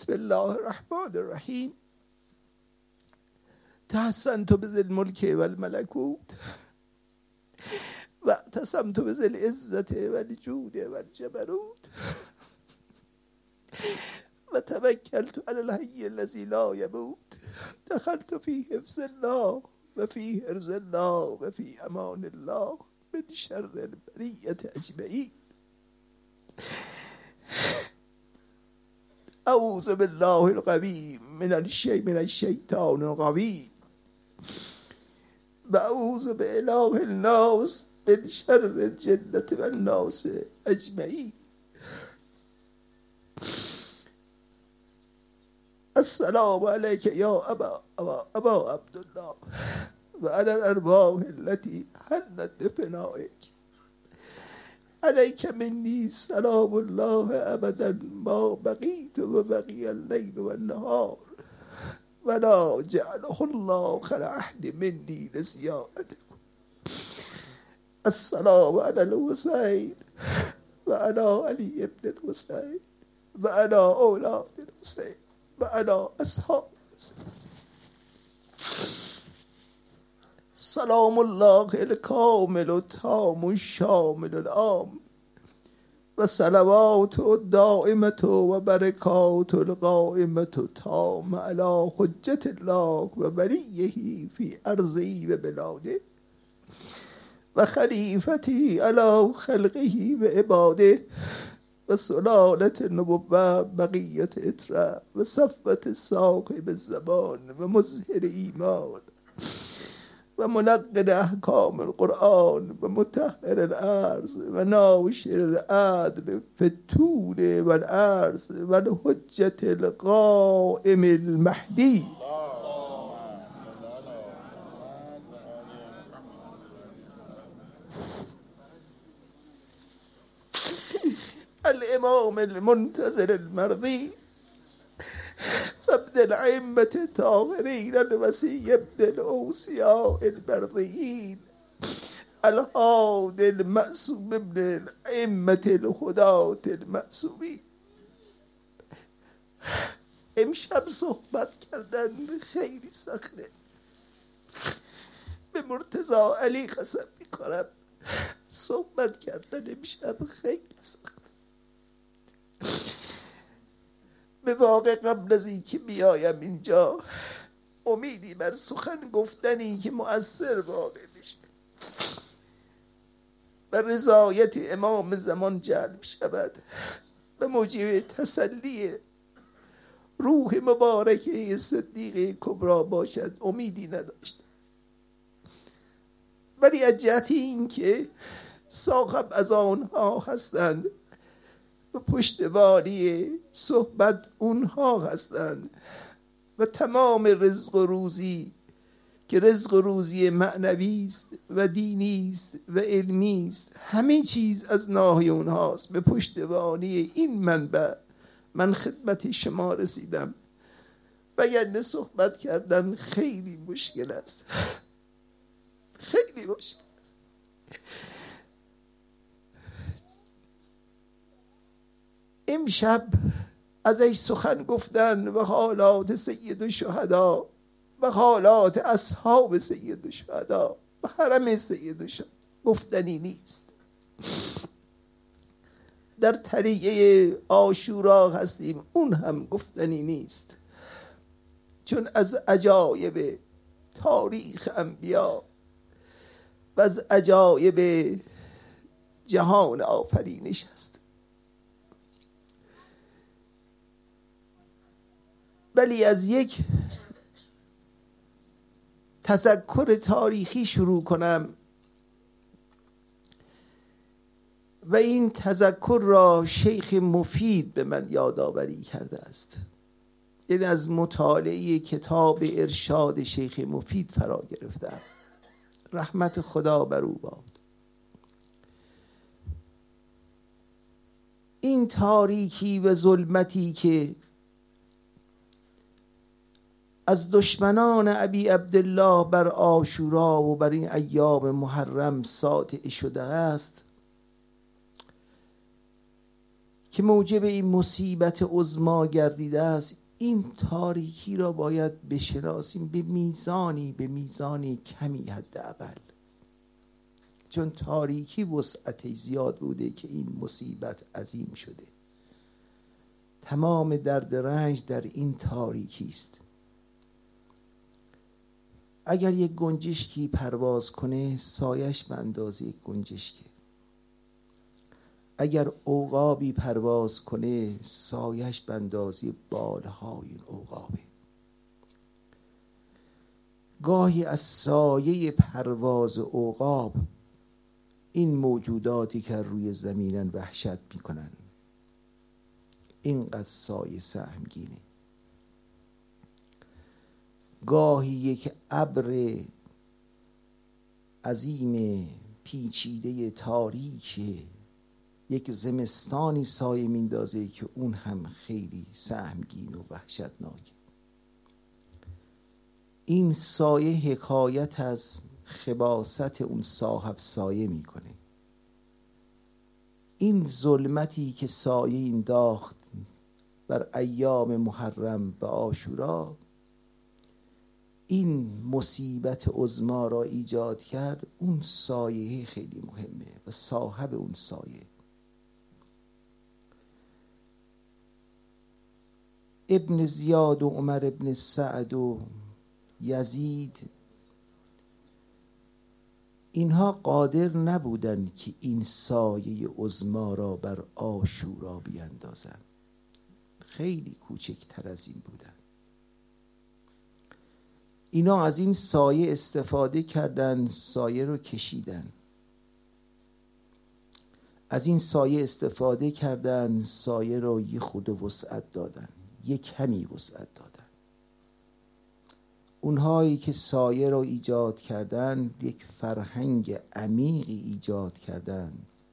بسم الله الرحمن الرحیم. تحسنت بذی الملک و الملکوت و اعتصمت بذی العزة و الجود و الجبروت و توکلت علی الحی الذی لا یموت. دخلت فی حفظ الله و فی حرز الله و فی امان الله من شر البریة اجمعین. اعوذ بالله القوی من الشیطان القوی و اعوذ باله الناس من شر الجنة و الناس اجمعین. السلام علیک یا ابا عبدالله و علی الارواح التي حلت بفنائک. علیک منی سلام الله ابدا ما بقیت و بقی اللیل و النهار ولا جعله الله خل عهد منی لزیادتکم. السلام علی الحسین و علی علی ابن الحسین و علی اولاد الحسین و علی اصحاب الحسین. سلام الله الکامل التام الشامل العام و صلوات الدائمة و برکات القائمة تام علی حجة الله و ولیه فی ارضه و بلاده و خلیفته علی خلقه و عباده و سلالت نبوة بقیت اطره و صفوت صاحب الزمان و مظهر ایمان و منقل احکام القرآن و مطهر الارض و ناشر العدل فی الطول و العرض و الحجة القائم المهدی. الامام المنتظر المرضی ابن الائمة الطاهرين الوصي ابن الاوصياء المرضيين الهادي المعصوم ابن الائمة الهداة المعصومين. امشب صحبت کردن خیلی سخته. به مرتضی علی قسم میکنم صحبت کردن امشب خیلی سخته. به واقع قبل از اینکه بیایم اینجا امیدی بر سخن گفتنی که مؤثر واقع بشه و رضایت امام زمان جلب شود و موجب تسلی روح مبارکه صدیقه کبرا باشد امیدی نداشتم. ولی از جهت این که صاحب از آنها هستند و پشتواری صحبت اونها هستند و تمام رزق و روزی که رزق و روزی معنوی است و دینی است و علمی است همه چیز از ناحیه اونهاست. به پشتوانی این منبع من خدمت شما رسیدم و یعنی صحبت کردن خیلی مشکل است، خیلی مشکل است. امشب ازش سخن گفتن و حالات سید الشهدا و حالات اصحاب سید الشهدا و حرم سید الشهدا گفتنی نیست. در طریقه عاشورا هستیم اون هم گفتنی نیست، چون از عجایب تاریخ انبیا و از عجایب جهان آفرینش است. ولی از یک تذکر تاریخی شروع کنم و این تذکر را شیخ مفید به من یادآوری کرده است. این از مطالعه کتاب ارشاد شیخ مفید فرا گرفتم، رحمت خدا بر او باد. این تاریکی و ظلمتی که از دشمنان ابی عبدالله بر عاشورا و بر این ایام محرم ساطع شده است که موجب این مصیبت عظما گردیده است، این تاریکی را باید بشناسیم به میزانی کمی حداقل، چون تاریکی وسعت زیاد بوده که این مصیبت عظیم شده. تمام درد رنج در این تاریکی است. اگر یک گنجشکی پرواز کنه سایش به اندازه یک گنجشکه، اگر عقابی پرواز کنه سایش به اندازه بالهای این عقابه. گاهی از سایه پرواز عقاب این موجوداتی که روی زمینن وحشت میکنن، اینقدر سایه سهمگینه. گاهی یک ابر عظیم پیچیده تاریک یک زمستانی سایه میندازه که اون هم خیلی سهمگین و وحشتناکه. این سایه حکایت از خباثت اون صاحب سایه میکنه. این ظلمتی که سایه انداخت بر ایام محرم و عاشورا، این مصیبت عظما را ایجاد کرد، اون سایه خیلی مهمه و صاحب اون سایه. ابن زیاد و عمر ابن سعد و یزید، اینها قادر نبودند که این سایه عظما را بر عاشورا بیندازند، خیلی کوچکتر از این بودند. اینا از این سایه استفاده کردن، سایه رو کشیدن. از این سایه استفاده کردن، سایه رو یه خود وسعت دادن، یه کمی وسعت دادن. اونهایی که سایه رو ایجاد کردن یک فرهنگ عمیقی ایجاد کردن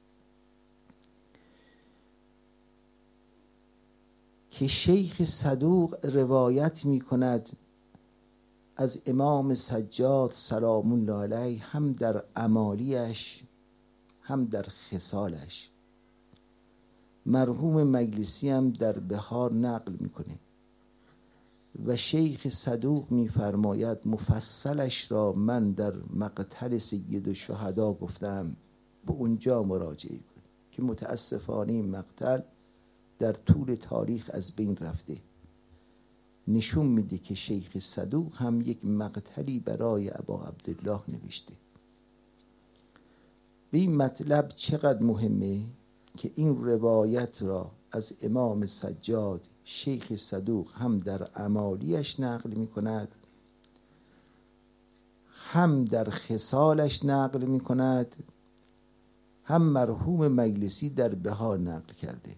که شیخ صدوق روایت می کند از امام سجاد سلام الله علیه، هم در اعمالیش هم در خصالش. مرحوم مجلسی هم در بهار نقل میکنه و شیخ صدوق میفرماید مفصلش را من در مقتل سید الشهدا گفتم، به اونجا مراجعه کن که متاسفانه این مقتل در طول تاریخ از بین رفته. نشون میده که شیخ صدوق هم یک مقتلی برای ابا عبدالله نوشته. به این مطلب چقدر مهمه که این روایت را از امام سجاد شیخ صدوق هم در اعمالیش نقل می کند، هم در خصالش نقل می کند، هم مرحوم مجلسی در بهار نقل کرده.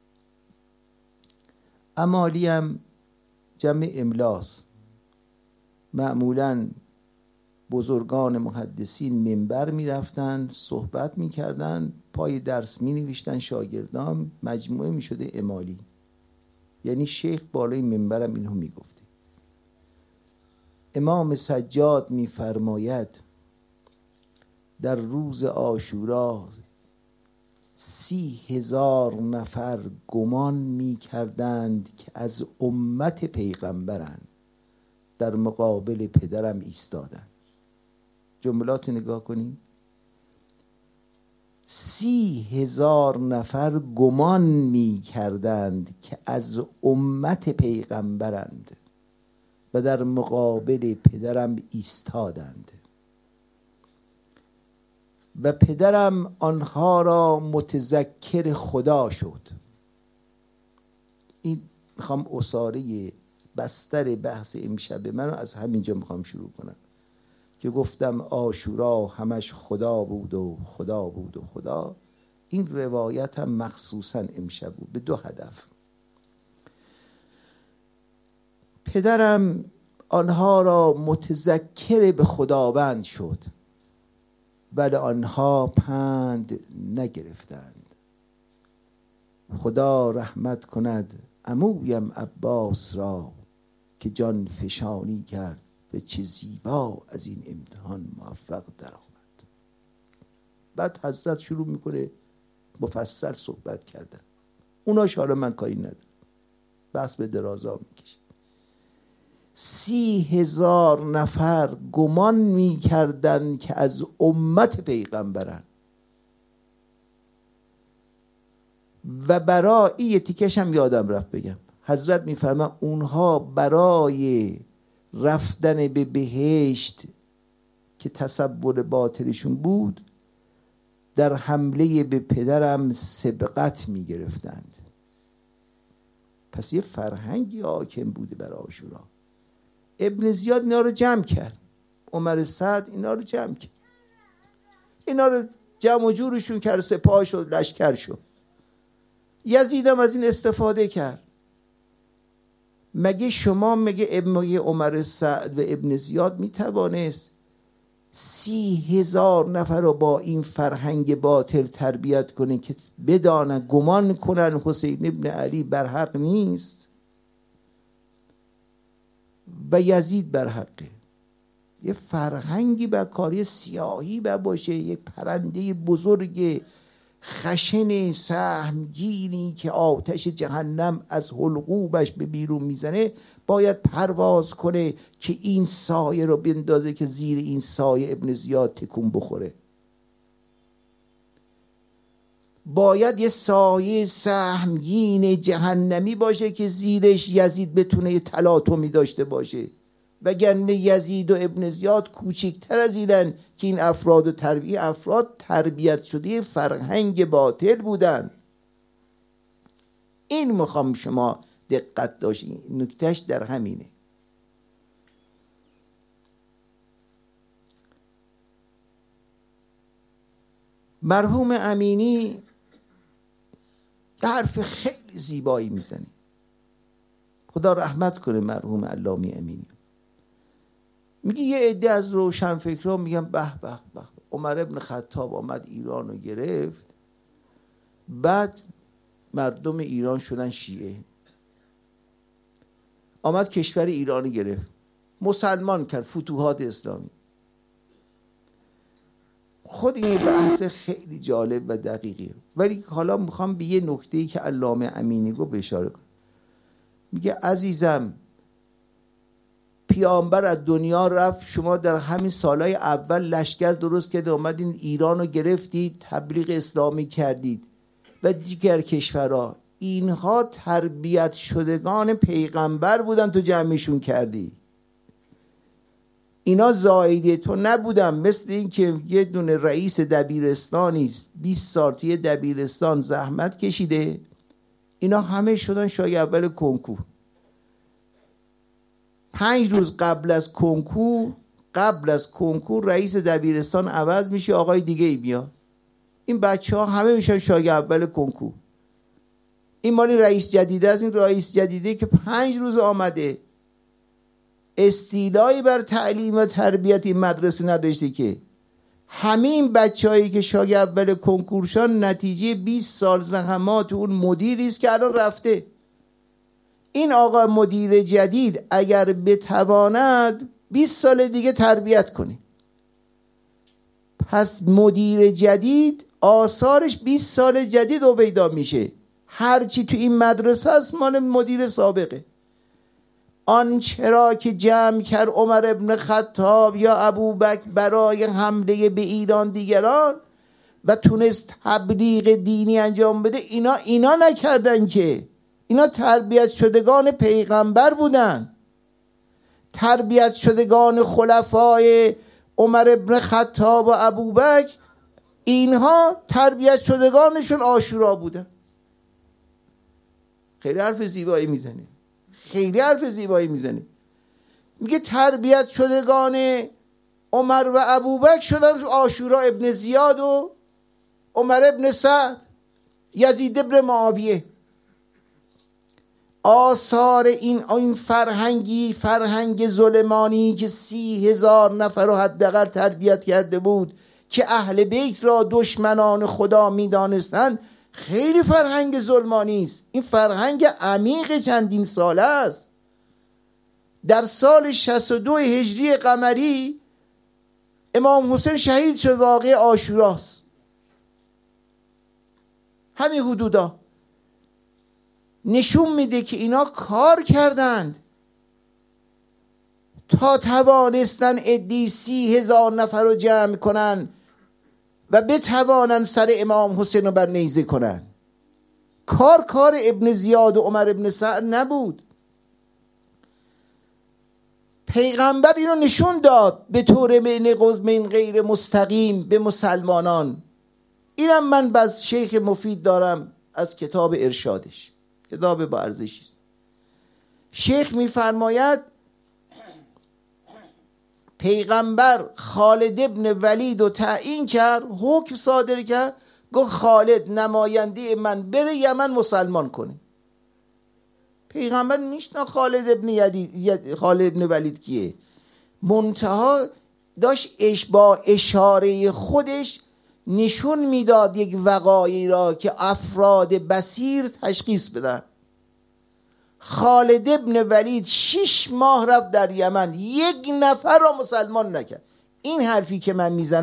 اعمالی هم جمع املاس. معمولاً بزرگان محدثین منبر می رفتن، صحبت می کردن، پای درس می نوشتن، شاگردان مجموعه می شده اعمالی. یعنی شیخ بالای منبرم اینو می گفته. امام سجاد می فرماید در روز عاشورا 30,000 نفر گمان می کردند که از امت پیغمبرند، در مقابل پدرم ایستادند. جملات نگاه کنید. 30,000 نفر گمان می کردند که از امت پیغمبرند و در مقابل پدرم ایستادند و پدرم آنها را متذکر خدا شد. این میخوام اساره بستر بحث امشب من رو از همینجا میخوام شروع کنم که گفتم عاشورا همش خدا بود و خدا بود و خدا. این روایت هم مخصوصا امشب بود به دو هدف. پدرم آنها را متذکر به خداوند شد ولی آنها پند نگرفتند. خدا رحمت کند عمویم عباس را که جان فشانی کرد و چه زیبا از این امتحان موفق در آمد. بعد حضرت شروع میکنه مفصل صحبت کردن. اوناش حالا من کاری ندارم، بس به درازا میکشه. 30,000 نفر گمان میکردند که از امت پیغمبرن و برای این تیکش هم یادم رفت بگم، حضرت میفرمان اونها برای رفتن به بهشت که تصور باطلشون بود در حمله به پدرم سبقت میگرفتند. پس یه فرهنگی حاکم بوده بر عاشورا. ابن زیاد اینا رو جمع کرد، عمر سعد اینا رو جمع کرد، اینا رو جمع و جورشون کرد، سپاه شد، لشکر شد. یزید هم از این استفاده کرد. مگه عمر سعد و ابن زیاد میتوانست 30,000 نفر رو با این فرهنگ باطل تربیت کنه که بدانن گمان کنن حسین ابن علی بر حق نیست و یزید بر حقه؟ یه فرهنگی بر کاری سیاهی بر باشه، یک پرنده بزرگ خشن سهمگینی که آتش جهنم از حلقومش به بیرون میزنه باید پرواز کنه که این سایه رو بندازه که زیر این سایه ابن زیاد تکون بخوره. باید یه سایه سهمگین جهنمی باشه که زیرش یزید بتونه یه تلاطمی داشته باشه، وگرنه یزید و ابن زیاد کوچکتر از اینن که این افراد تربیت شده فرهنگ باطل بودن. این میخوام شما دقت داشتین، نکتهش در همینه. مرحوم امینی یه حرف خیلی زیبایی میزنه، خدا رحمت کنه مرحوم علامه امینی. میگه یه عده از روشنفکران میگن به به به عمر ابن خطاب آمد ایران رو گرفت، بعد مردم ایران شدن شیعه، آمد کشور ایران گرفت، مسلمان کرد، فتوحات اسلامی. خود این بحث خیلی جالب و دقیقیه، ولی حالا میخوام به یه نکته‌ای که علامه امینی گفت اشاره کنم. میگه عزیزم پیامبر از دنیا رفت، شما در همین سالهای اول لشکر درست کرد، اومدین ایران رو گرفتید، تبلیغ اسلامی کردید و دیگر کشورها. اینها تربیت شدگان پیغمبر بودن، تو جمعشون کردی. اینا زایده تو نبودن. مثل این که یه دونه رئیس دبیرستانی 20 سال توی دبیرستان زحمت کشیده، اینا همه شدن شاگرد اول کنکور. 5 روز قبل از کنکور رئیس دبیرستان عوض میشه، آقای دیگه ای بیاد. این بچه ها همه میشن شاگرد اول کنکور. این مالی رئیس جدیده است. این رئیس جدیده که 5 روز آمده، استیلایی بر تعلیم و تربیت این مدرسه نداشته که همین بچه‌هایی که شاگرد اول کنکورشان نتیجه 20 سال زحمات اون مدیری است که الان رفته. این آقا مدیر جدید اگر بتواند 20 سال دیگه تربیت کنه، پس مدیر جدید آثارش 20 سال جدید رو پیدا میشه. هرچی تو این مدرسه است مال مدیر سابقه. آنچه را که جمع کرد عمر ابن خطاب یا ابوبکر برای حمله به ایران دیگران و تونست تبلیغ دینی انجام بده، اینا نکردن که. اینا تربیت شدگان پیغمبر بودن، تربیت شدگان خلفای عمر ابن خطاب و ابوبکر. اینها تربیت شدگانشون عاشورا بودن. خیلی حرف زیبایی میزنه. میگه تربیت شدگان عمر و ابوبکر شدن عاشورا، ابن زیاد و عمر ابن سعد، یزید ابن معاویه. آثار این فرهنگ ظلمانی که 30,000 نفر رو حداقل تربیت کرده بود که اهل بیت را دشمنان خدا میدانستند، خیلی فرهنگ ظلمانی است. این فرهنگ عمیق چندین ساله است. در سال 62 هجری قمری امام حسین شهید شد، واقعه عاشوراست. همین حدودا نشون میده که اینا کار کردند تا توانستن عده‌ای 30,000 نفر رو جمع کنن و بتوانن سر امام حسین رو بر نیزه کنن. کار ابن زیاد و عمر ابن سعد نبود. پیغمبر اینو نشون داد به طور من غیر مستقیم به مسلمانان. اینم من باز شیخ مفید دارم از کتاب ارشادش، کتاب با ارزشی است. شیخ میفرماید پیغمبر خالد ابن ولید رو تعیین کرد، حکم صادر کرد، گفت خالد نماینده من بره یمن مسلمان کنه. پیغمبر میشناخت خالد ابن ولید کیه، منتها داشت با اشاره خودش نشون میداد یک وقایعی را که افراد بصیر تشخیص بدن. خالد ابن ولید 6 ماه رفت در یمن، 1 نفر را مسلمان نکرد. این حرفی که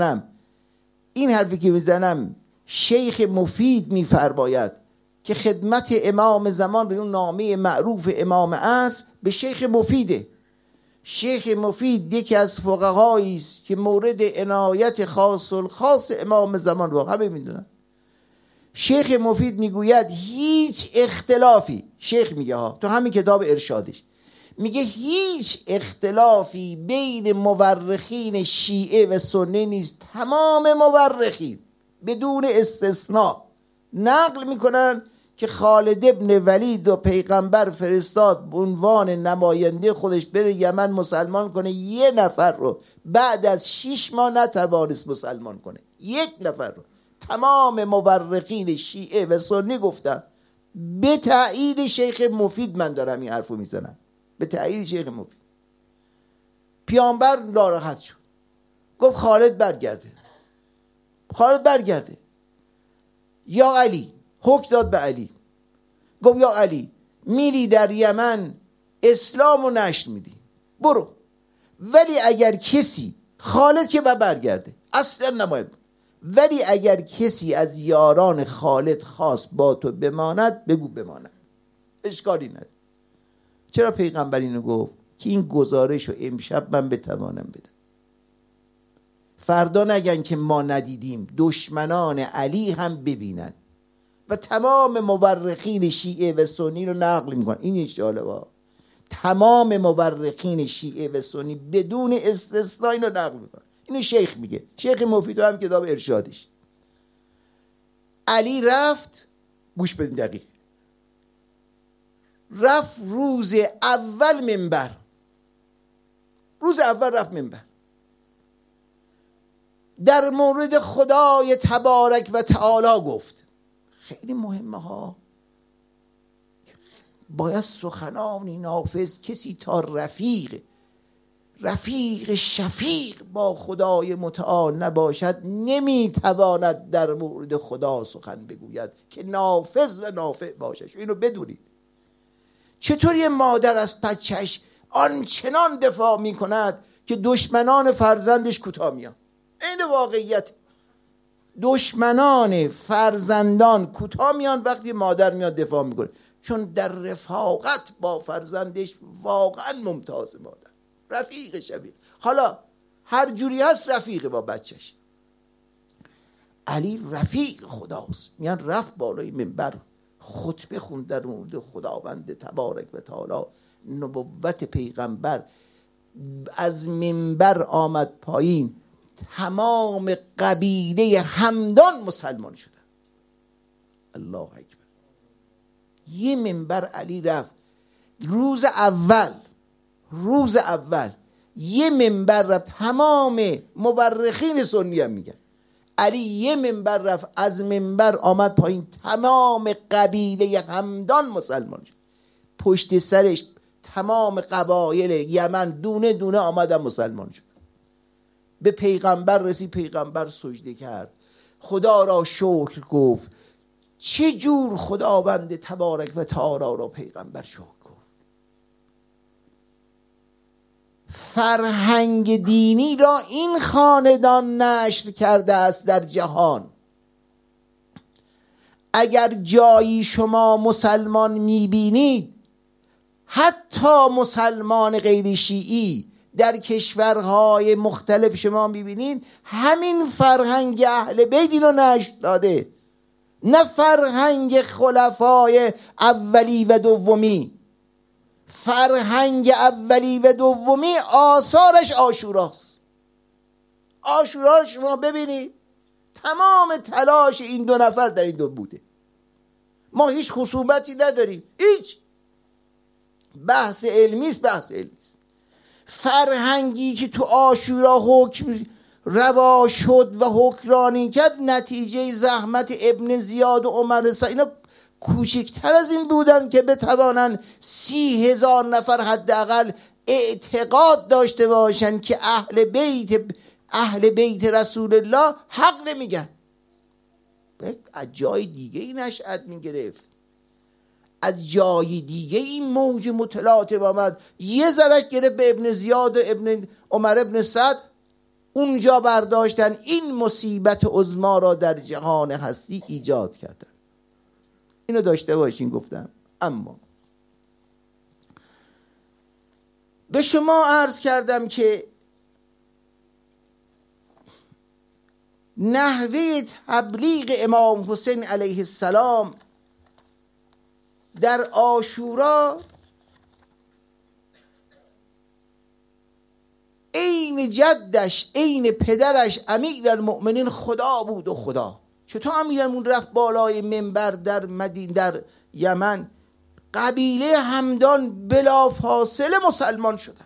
میزنم شیخ مفید میفرماید که خدمت امام زمان به اون نامه معروف امام عصر به شیخ مفیده. شیخ مفید یکی از فقهایی است که مورد عنایت خاص امام زمان رو همه میدونن. شیخ مفید میگوید هیچ اختلافی، شیخ میگه ها تو همین کتاب ارشادش میگه هیچ اختلافی بین مورخین شیعه و سنی نیست. تمام مورخین بدون استثناء نقل میکنن که خالد ابن ولید و پیغمبر فرستاد به عنوان نماینده خودش بره یمن مسلمان کنه. 1 نفر رو بعد از 6 ماه نتوانست مسلمان کنه. 1 نفر رو تمام مورخین شیعه و سنی گفتن. به تایید شیخ مفید من دارم این حرفو میزنم، به تایید شیخ مفید. پیامبر ناراحت شد، گفت خالد برگرده. یا علی، حکم داد به علی، گفت یا علی میری در یمن اسلام رو نشر میدی، برو. ولی اگر کسی، خالد که برگرده اصلا نماید، ولی اگر کسی از یاران خالد خواست با تو بماند بگو بماند، اشکالی نداره. چرا پیغمبر اینو گفت؟ که این گزارش رو امشب من بتوانم بدم، فردا نگن که ما ندیدیم، دشمنان علی هم ببینن. و تمام مورخین شیعه و سنی رو نقل میکنن. این جالبه، تمام مورخین شیعه و سنی بدون استثناء اینو نقل میکنن. اینو شیخ میگه، شیخ مفید هم کتاب ارشادش. علی رفت، گوش بدین دقیق، رفت روز اول منبر، رفت منبر، در مورد خدای تبارک و تعالی گفت. خیلی مهمه ها، باید سخنانی نافذ کسی تا رفیق شفیق با خدای متعال نباشد نمیتواند در مورد خدا سخن بگوید که نافذ و نافع باشد. اینو بدونید. چطور یه مادر از بچه‌اش آنچنان دفاع میکند که دشمنان فرزندش کوتاه میان؟ این واقعیت. دشمنان فرزندان کوتاه میان وقتی مادر میاد دفاع میکنه، چون در رفاقت با فرزندش واقعا ممتاز مادر، رفیق شبیه. حالا هر جوری هست رفیق با بچهش. علی رفیق خداست. میان رفت بالای منبر خطبه خوند در مورد خداوند تبارک و تعالی، نبوت پیغمبر. از منبر آمد پایین، تمام قبیله همدان مسلمان شدن. الله اکبر. یه منبر علی رفت روز اول یه منبر رفت، تمام مورخین سنی هم میگن علی یه منبر رفت، از منبر آمد پایین، تمام قبیله همدان مسلمان شد. پشت سرش تمام قبایل یمن دونه دونه آمدن مسلمان شد. به پیغمبر رسید، پیغمبر سجده کرد، خدا را شکر گفت. چه جور خداوند تبارک و تعالی را پیغمبر شکر گفت. فرهنگ دینی را این خاندان نشر کرده است در جهان. اگر جایی شما مسلمان میبینید، حتی مسلمان غیر شیعی در کشورهای مختلف شما میبینید، همین فرهنگ اهل بیت اینو نشر داده، نه فرهنگ خلفای اولی و دومی. فرهنگ اولی و دومی آثارش عاشوراست. عاشورا رو شما ببینید، تمام تلاش این دو نفر در این دو بوده. ما هیچ خصومتی نداریم، هیچ. بحث علمی است، بحث علمی است. فرهنگی که تو عاشورا حکم روا شد و حکمرانی کرد، نتیجه زحمت ابن زیاد و عمر سعد، اینا کوچکتر از این بودن که بتوانن 30,000 نفر حداقل اعتقاد داشته باشن که اهل بیت رسول الله حق نمیگن. از جای دیگه این نشأت میگرفت، از جای دیگه این موج متلاطم آمد، یه ذرک گرفت به ابن زیاد و ابن عمر ابن سعد، اونجا برداشتن، این مصیبت عظما را در جهان هستی ایجاد کردن. اینو داشته باشین گفتم. اما به شما عرض کردم که نحوه تبلیغ امام حسین علیه السلام در عاشورا عین جدش، عین پدرش امیرالمؤمنین خدا بود و خدا. چطور امیرالمؤمنین رفت بالای منبر در مدینه، در یمن، قبیله همدان بلافاصله مسلمان شدن.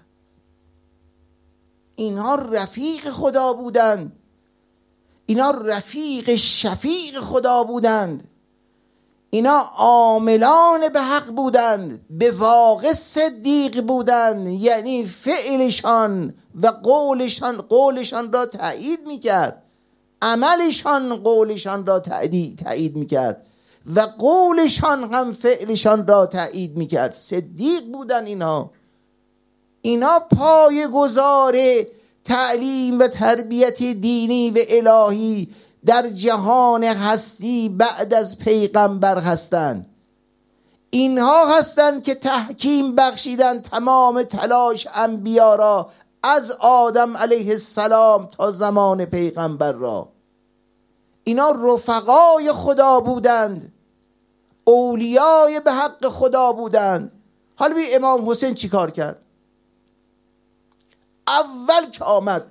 اینها رفیق خدا بودند، اینا رفیق شفیق خدا بودند، اینا عاملان به حق بودند، به واقع صدیق بودند. یعنی فعلشان و قولشان را تایید میکرد، عملشان قولشان را تایید میکرد و قولشان هم فعلشان را تایید میکرد. صدیق بودن اینا پایه‌گذار تعلیم و تربیت دینی و الهی در جهان هستی بعد از پیغمبر هستند. اینها هستند که تحکیم بخشیدن تمام تلاش انبیا را، از آدم علیه السلام تا زمان پیغمبر را. اینا رفقای خدا بودند، اولیای به حق خدا بودند. حالا ببین امام حسین چی کار کرد؟ اول که آمد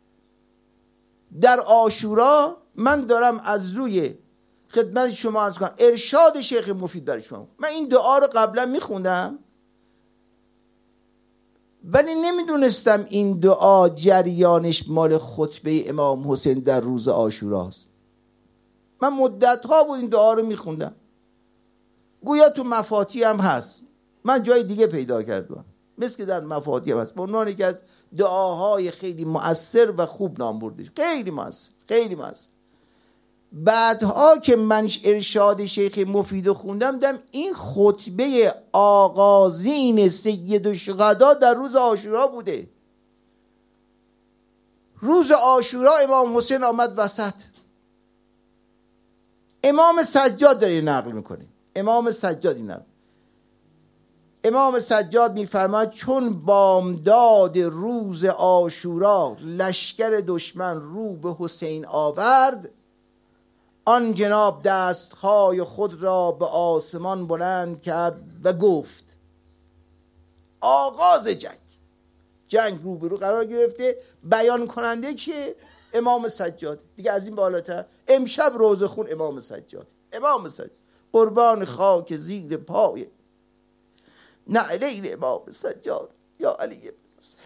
در عاشورا، من دارم از روی خدمت شما عرض کنم ارشاد شیخ مفید برای شما. من این دعا رو قبلا میخوندم ولی نمیدونستم این دعا جریانش مال خطبه امام حسین در روز عاشوراست. من مدت‌ها بود این دعا رو میخوندم، گویا تو مفاتیح هم هست، من جای دیگه پیدا کردم، مثل که در مفاتیح هم هست، به عنوان یکی از دعاهای خیلی مؤثر و خوب نام برده، خیلی مؤثر، خیلی مؤثر. بعدها که من ارشاد شیخ مفید خوندم، دیدم این خطبه آغازین سید الشهدا در روز عاشورا بوده. روز عاشورا امام حسین آمد وسط. امام سجاد داره نقل میکنه. امام سجاد میفرماید چون بامداد روز عاشورا لشکر دشمن رو به حسین آورد، آن جناب دستهای خود را به آسمان بلند کرد و گفت، آغاز جنگ روبرو قرار گرفته. بیان کننده که امام سجاد، دیگه از این بالاتر امشب روزه خون امام سجاد قربان خاک زیر پای نعلین امام سجاد یا علی ابن حسین.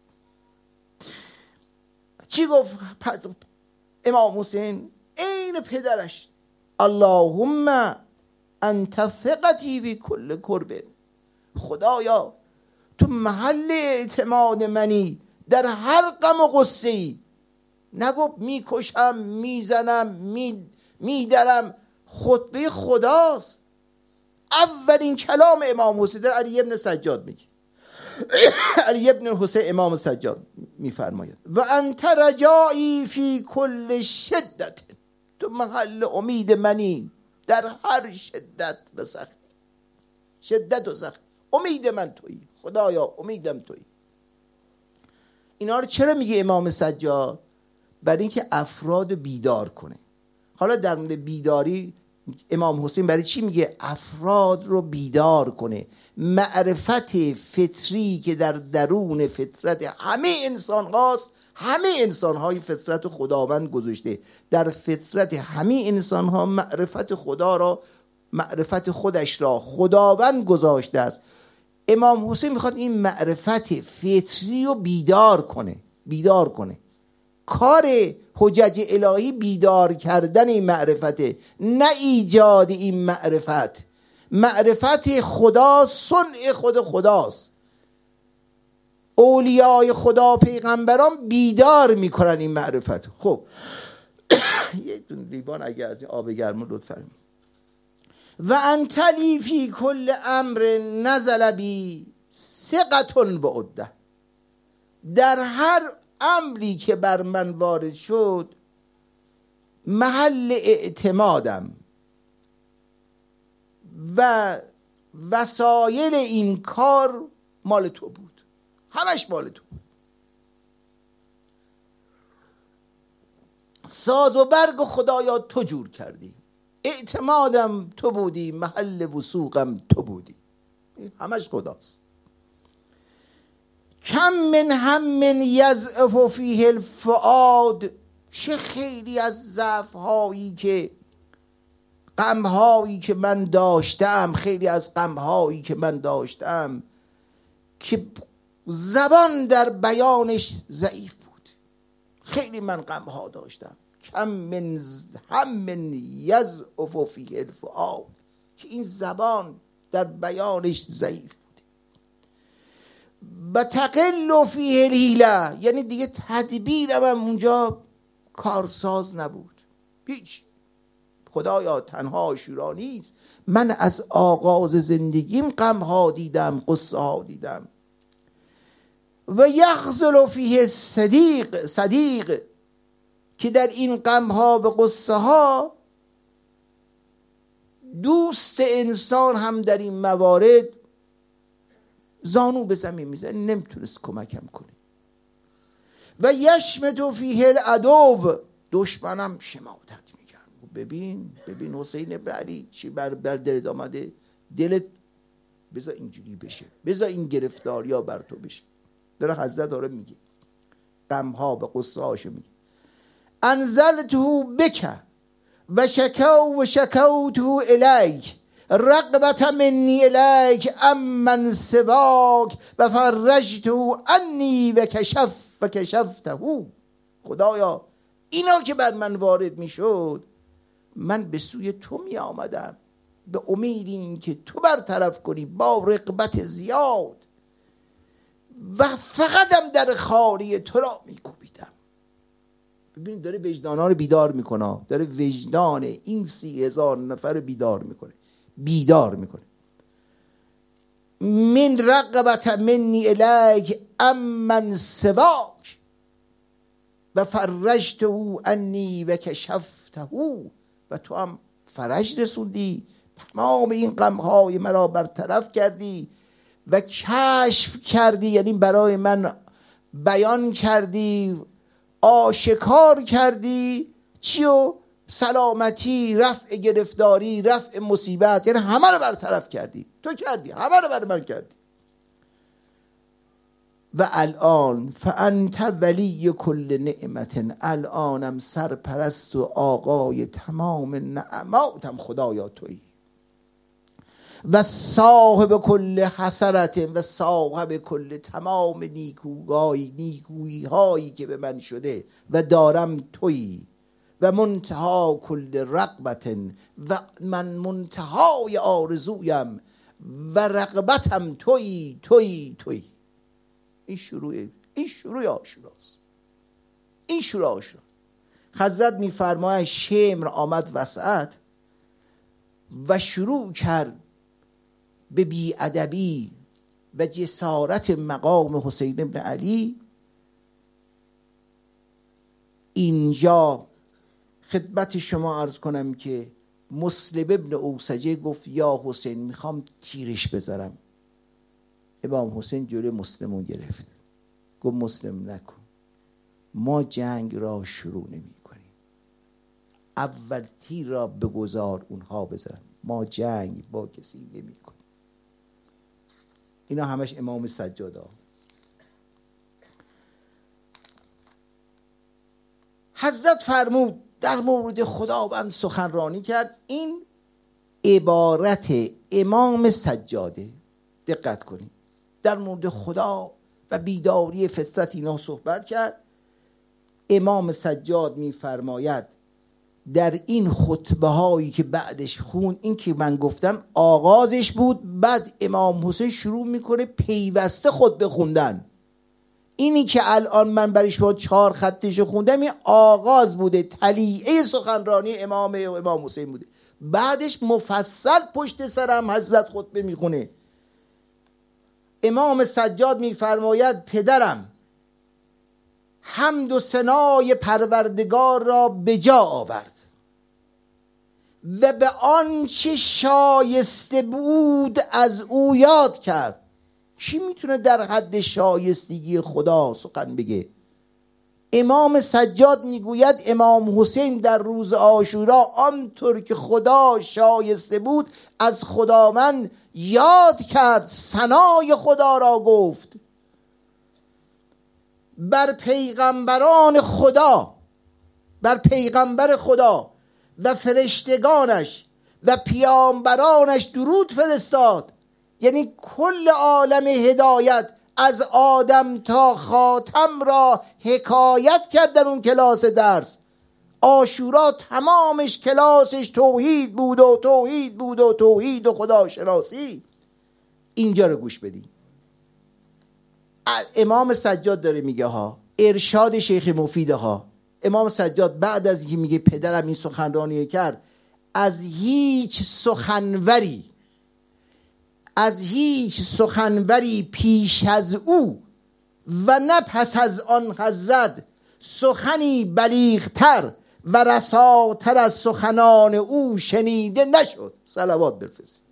چی گفت امام حسین؟ این پدرش، اللهم انت ثقتی بی کل کرب، خدایا تو محل اعتماد منی در هر غم و غصه‌ای. نگفت میکشم، میزنم، میدرم، خطبه خداست. اولین کلام امام حسین در علی ابن سجاد میگه، علی ابن حسین امام سجاد میفرماید و انت رجایی فی کل شدت، تو محل امید منی در هر شدت و سختی. شدت و سختی امید من تویی خدایا، امیدم تویی. اینا رو چرا میگه امام سجاد؟ برای اینکه افراد بیدار کنه. حالا در مورد بیداری امام حسین برای چی میگه؟ افراد رو بیدار کنه. معرفت فطری که در درون فطرت همه انسان هاست، همه انسان های فطرت خداوند گذاشته. در فطرت همه انسان ها معرفت خدا را، معرفت خودش را خداوند گذاشته است. امام حسین میخواد این معرفت فطری رو بیدار کنه. کار حجج الهی بیدار کردن این معرفته، نه ایجاد این معرفت. معرفت خدا صنع خود خداست. اولیای خدا پیغمبران بیدار میکنن این معرفت. خب یه دون لیوان اگه از این آب گرم لطفا. و انتلی فی کل امر نزل بی ثقة و عده. در هر امری که بر من وارد شد محل اعتمادم و وسایل این کار مال تو بود، همش مال تو بود. ساز و برگ خدایا تو جور کردی، اعتمادم تو بودی، محل وثوقم تو بودی، همش خداست. کم من هم یضعف فیه الفؤاد. چه خیلی از ضعف هایی که، غم هایی که من داشتم، خیلی از غم هایی که من داشتم که زبان در بیانش ضعیف بود. خیلی من غم ها داشتم. کم من هم یضعف فیه الفؤاد، که این زبان در بیانش ضعیف. و تقل فیه الحیله، یعنی دیگه تدبیرم اونجا کارساز نبود. هیچ. خدایا تنها عاشورا نیست، من از آغاز زندگیم غم ها دیدم، قصه ها دیدم. و یخذل فیه صدیق، که در این غم ها به قصه ها دوست انسان هم در این موارد زانو به زمین میزنه، نمیتونست کمکم کنه. و یشمت فیه العدو، دشمنم شماتت میگن. ببین حسین ابن علی چی بر دلت آمده، دلت بذار اینجوری بشه، بذار این گرفتاری ها بر تو بشه. داره حضرت داره میگه غم ها به قصه هاشو میگه. انزلته بک و شکوته الیک رغبت منی الیک امن سواک و فرجته عنی و کشفته. خدایا اینا که بر من وارد میشد، من به سوی تو می آمدم به امید این که تو برطرف کنی، با رغبت زیاد، و فقطم در خانه تو را می کوبیدم. ببینید داره وجدانا رو بیدار میکنه، داره وجدان این 30,000 نفر بیدار میکنه. من رغبت منی الیک امن سواک و فرجته عنی و کشفته، و تو هم فرج رسوندی، تمام این غمهای مرا برطرف کردی و کشف کردی، یعنی برای من بیان کردی، آشکار کردی. چیو؟ سلامتی، رفع گرفتاری، رفع مصیبت، یعنی همه رو برطرف کردی. تو کردی، همه رو بر من کردی. و الان فانت ولی کل نعمت، الانم سرپرست و آقای تمام نعماتم خدایا تویی. و صاحب کل حسرت، و صاحب کل تمام نیکویی هایی که به من شده و دارم تویی. و منتها کل رغبت، و من منتهای آرزویم و رغبتم تویی. این شروع آشوراست. این شروع آشوراست. حضرت میفرماید شمر آمد وسط و شروع کرد به بی‌ادبی و جسارت مقام حسین ابن علی. اینجا خدمت شما عرض کنم که مسلم ابن اوسجه گفت یا حسین میخوام تیرش بذارم. امام حسین جلوی مسلمو گرفت، گفت مسلم نکن، ما جنگ را شروع نمی کنیم، اول تیر را بگذار اونها بزنن، ما جنگ با کسی نمی کنیم. اینا همش امام سجاد ها. حضرت فرمود در مورد خداوند سخنرانی کرد. این عبارت امام سجاده، دقت کنید، در مورد خدا و بیداری فطرت اینا صحبت کرد. امام سجاد می‌فرماید در این خطبه هایی که بعدش خون، این که من گفتم آغازش بود، بعد امام حسین شروع میکنه پیوسته خطبه خوندن. اینی که الان من برای شما 4 خطش خوندم این آغاز بوده، تلیعه سخنرانی امام حسین بوده. بعدش مفصل پشت سرم حضرت خطبه میخونه. امام سجاد میفرماید پدرم حمد و ثنای پروردگار را به جا آورد و به آنچه شایسته بود از او یاد کرد. کی میتونه در حد شایستگی خدا سخن بگه؟ امام سجاد میگوید امام حسین در روز عاشورا آنطور که خدا شایسته بود از خداوند یاد کرد، ثنای خدا را گفت. بر پیغمبران خدا، بر پیغمبر خدا و فرشتگانش و پیامبرانش درود فرستاد. یعنی کل عالم هدایت از آدم تا خاتم را حکایت کرد در اون کلاس درس. عاشورا تمامش کلاسش توحید بود و توحید بود و توحید و خداشناسی. اینجا رو گوش بدین. امام سجاد داره میگه ها، ارشاد شیخ مفید ها. امام سجاد بعد از اینکه میگه پدرم این سخنرانی کرد، از هیچ سخنوری پیش از او و نه پس از آن حضرت سخنی بلیغتر و رساتر از سخنان او شنیده نشد. صلوات بفرستید.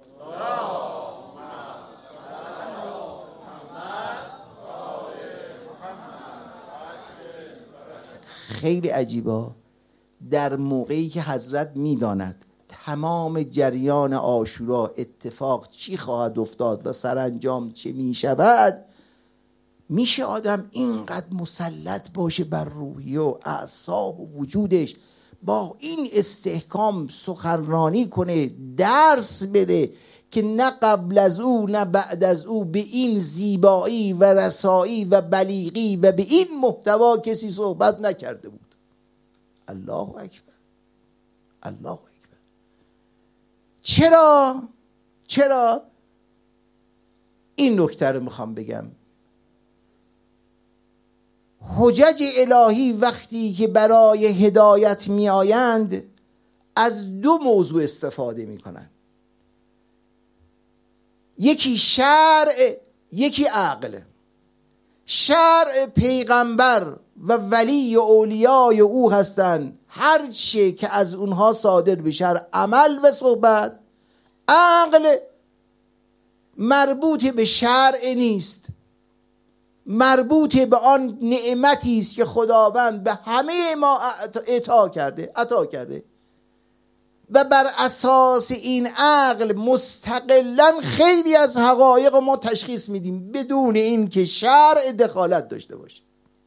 خیلی عجیبه، در موقعی که حضرت میداند تمام جریان عاشورا اتفاق چی خواهد افتاد و سرانجام چه می شود، میشه آدم اینقدر مسلط باشه بر روحیه و اعصاب و وجودش، با این استحکام سخنرانی کنه، درس بده که نه قبل از او نه بعد از او به این زیبایی و رسایی و بلیغی و به این محتوا کسی صحبت نکرده بود. الله اکبر، الله اکبر. چرا این نکته رو میخوام بگم. حجج الهی وقتی که برای هدایت می آیند از 2 موضوع استفاده می کنند، یکی شرع، یکی عقل. شرع پیغمبر و ولی و اولیای او هستند، هر چه که از اونها صادر بشه عمل و صحبت. عقل مربوط به شرع نیست، مربوط به آن نعمتی است که خداوند به همه ما عطا کرده و بر اساس این عقل مستقلاً خیلی از حقایق ما تشخیص میدیم بدون این که شرع دخالت داشته باشه.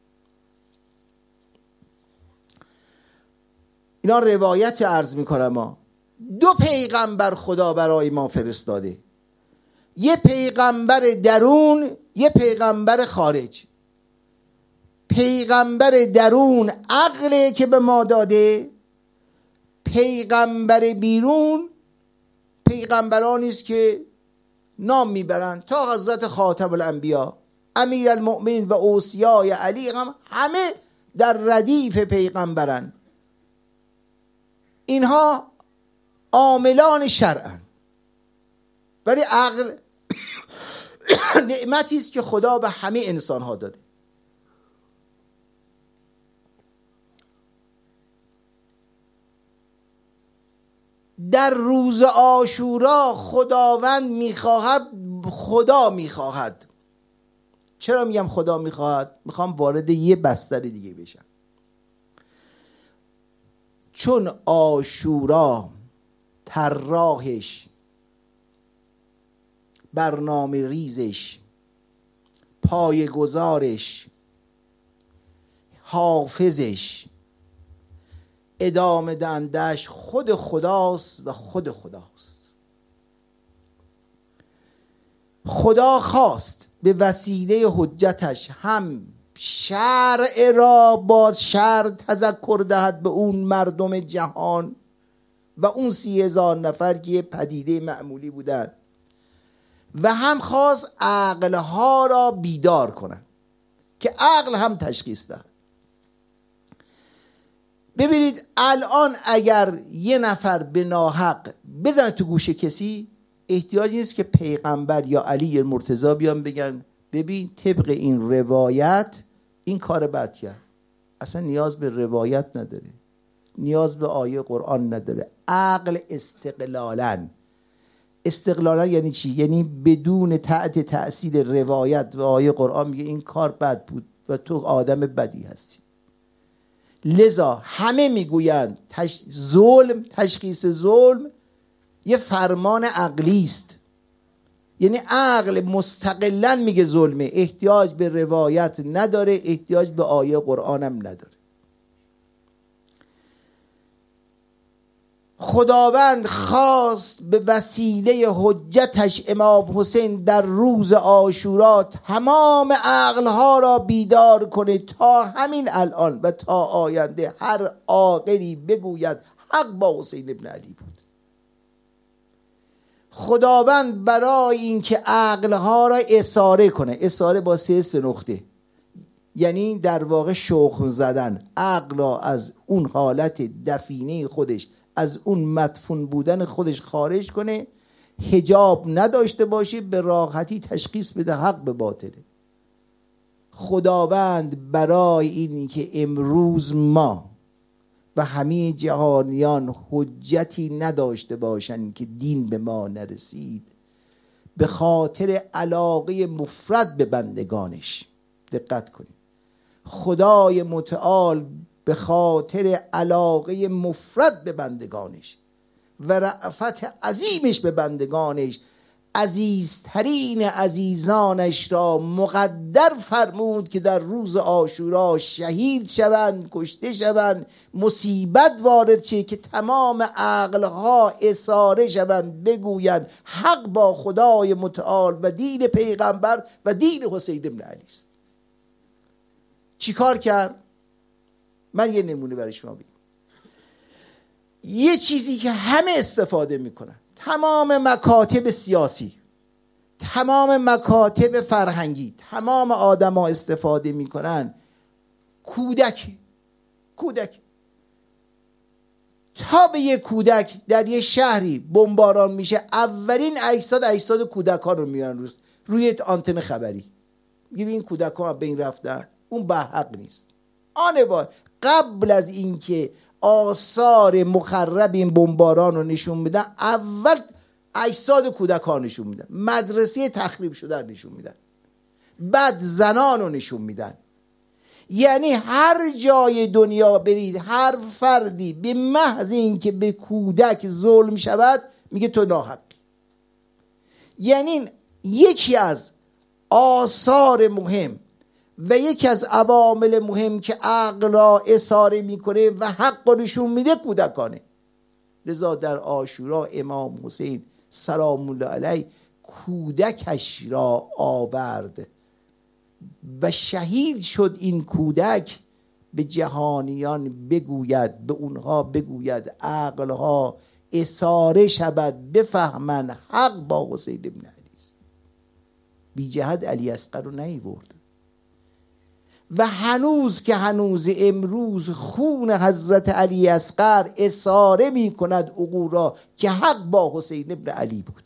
اینا روایت عرض میکنم. 2 پیغمبر خدا برای ما فرستاده، یه پیغمبر درون، یه پیغمبر خارج. پیغمبر درون عقله که به ما داده، پیغمبر بیرون پیغمبرانی است که نام میبرند تا حضرت خاتم الانبیا، امیر المؤمنین و اوصیای علی هم همه در ردیف پیغمبرن. اینها عاملان شرعن، ولی عقل نعمتی است که خدا به همه انسان ها داده. در روز عاشورا خداوند میخواهد، خدا میخواهد. چرا میگم خدا میخواهد؟ میخوام وارد یه بستر دیگه بشم. چون عاشورا طراحش، برنامه ریزش، پایه‌گذارش، حافظش، ادامه دهندش خود خداست و خود خداست. خدا خواست به وسیله حجتش هم شرع را با شرع تذکر دهد به اون مردم جهان و اون 30,000 نفر که یه پدیده معمولی بودن، و هم خواست عقلها را بیدار کنند که عقل هم تشخیص دهد. ببینید الان اگر یه نفر به ناحق بزنه تو گوش کسی، احتیاجی نیست که پیغمبر یا علی یا مرتضی بیان بگن ببین طبق این روایت این کار بد کرد. اصلا نیاز به روایت نداره، نیاز به آیه قرآن نداره. عقل استقلالا یعنی چی؟ یعنی بدون تحت تأثیر روایت و آیه قرآن میگه این کار بد بود و تو آدم بدی هستی. لذا همه میگویند ظلم، تشخیص ظلم یه فرمان عقلی است. یعنی عقل مستقلاً میگه ظلمه، احتیاج به روایت نداره، احتیاج به آیه قرآن هم نداره. خداوند خواست به وسیله حجتش امام حسین در روز عاشورا تمام عقلها را بیدار کنه تا همین الان و تا آینده هر عاقلی بگوید حق با حسین ابن علی بود. خداوند برای اینکه عقلها را اساره کنه، اساره با 3 نقطه، یعنی در واقع شخم زدن، عقل را از اون حالت دفینه خودش، از اون مدفون بودن خودش خارج کنه، حجاب نداشته باشه، به راحتی تشخیص بده حق به باطله. خداوند برای اینی که امروز ما و همه جهانیان حجتی نداشته باشند که دین به ما نرسید، به خاطر علاقه مفرد به بندگانش، دقت کنید، خدای متعال به خاطر علاقه مفرد به بندگانش و رأفت عظیمش به بندگانش، عزیزترین عزیزانش را مقدر فرمود که در روز عاشورا شهید شوند، کشته شوند، مصیبت وارد شه که تمام عقلها اساره شوند، بگویند حق با خدای متعال و دین پیغمبر و دین حسین ابن علی است. چی کار کرد؟ من یه نمونه برای شما بگم. یه چیزی که همه استفاده میکنن، تمام مکاتب سیاسی، تمام مکاتب فرهنگی، تمام آدما استفاده میکنن، کودک. تا به یه کودک در یه شهری بمباران میشه، اولین اجساد کودکان رو میارن روی آنتن خبری، میگه این کودکان به این رفتن، اون به حق نیست. قبل از اینکه آثار مخرب این بمباران رو نشون میدن، اول اجساد کودکان نشون میدن، مدرسه تخریب شده نشون میدن، بعد زنان رو نشون میدن. یعنی هر جای دنیا برید، هر فردی به محض اینکه به کودک ظلم شود میگه تو ناحقی. یعنی یکی از آثار مهم و یکی از عوامل مهم که عقل را اساره میکنه و حق را نشون میده کودکانه. لذا در عاشورا امام حسین سلام الله علیه کودکش را آورد و شهید شد. این کودک به جهانیان بگوید، به اونها بگوید، عقلها اساره شود، بفهمن حق با حسین ابن علی است. بی جهت علی اصغر رو نیورد. و هنوز که هنوز امروز خون حضرت علی اصغر اساره می کند عقول را که حق با حسین ابن علی بود.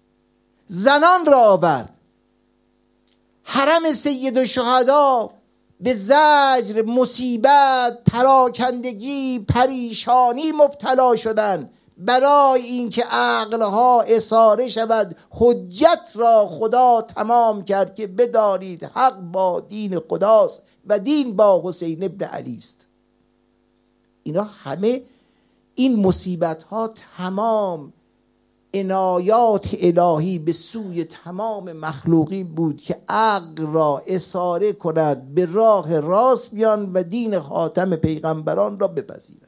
زنان را آورد، حرم سید الشهدا به زجر، مصیبت، پراکندگی، پریشانی مبتلا شدن، برای اینکه عقلها اساره شود. حجت را خدا تمام کرد که بدانید حق با دین خداست و دین با حسین ابن علی است. اینا همه این مصیبت ها تمام عنایات الهی به سوی تمام مخلوقین بود که عقل را اساره کند، به راه راست بیان و دین خاتم پیغمبران را بپذیرند.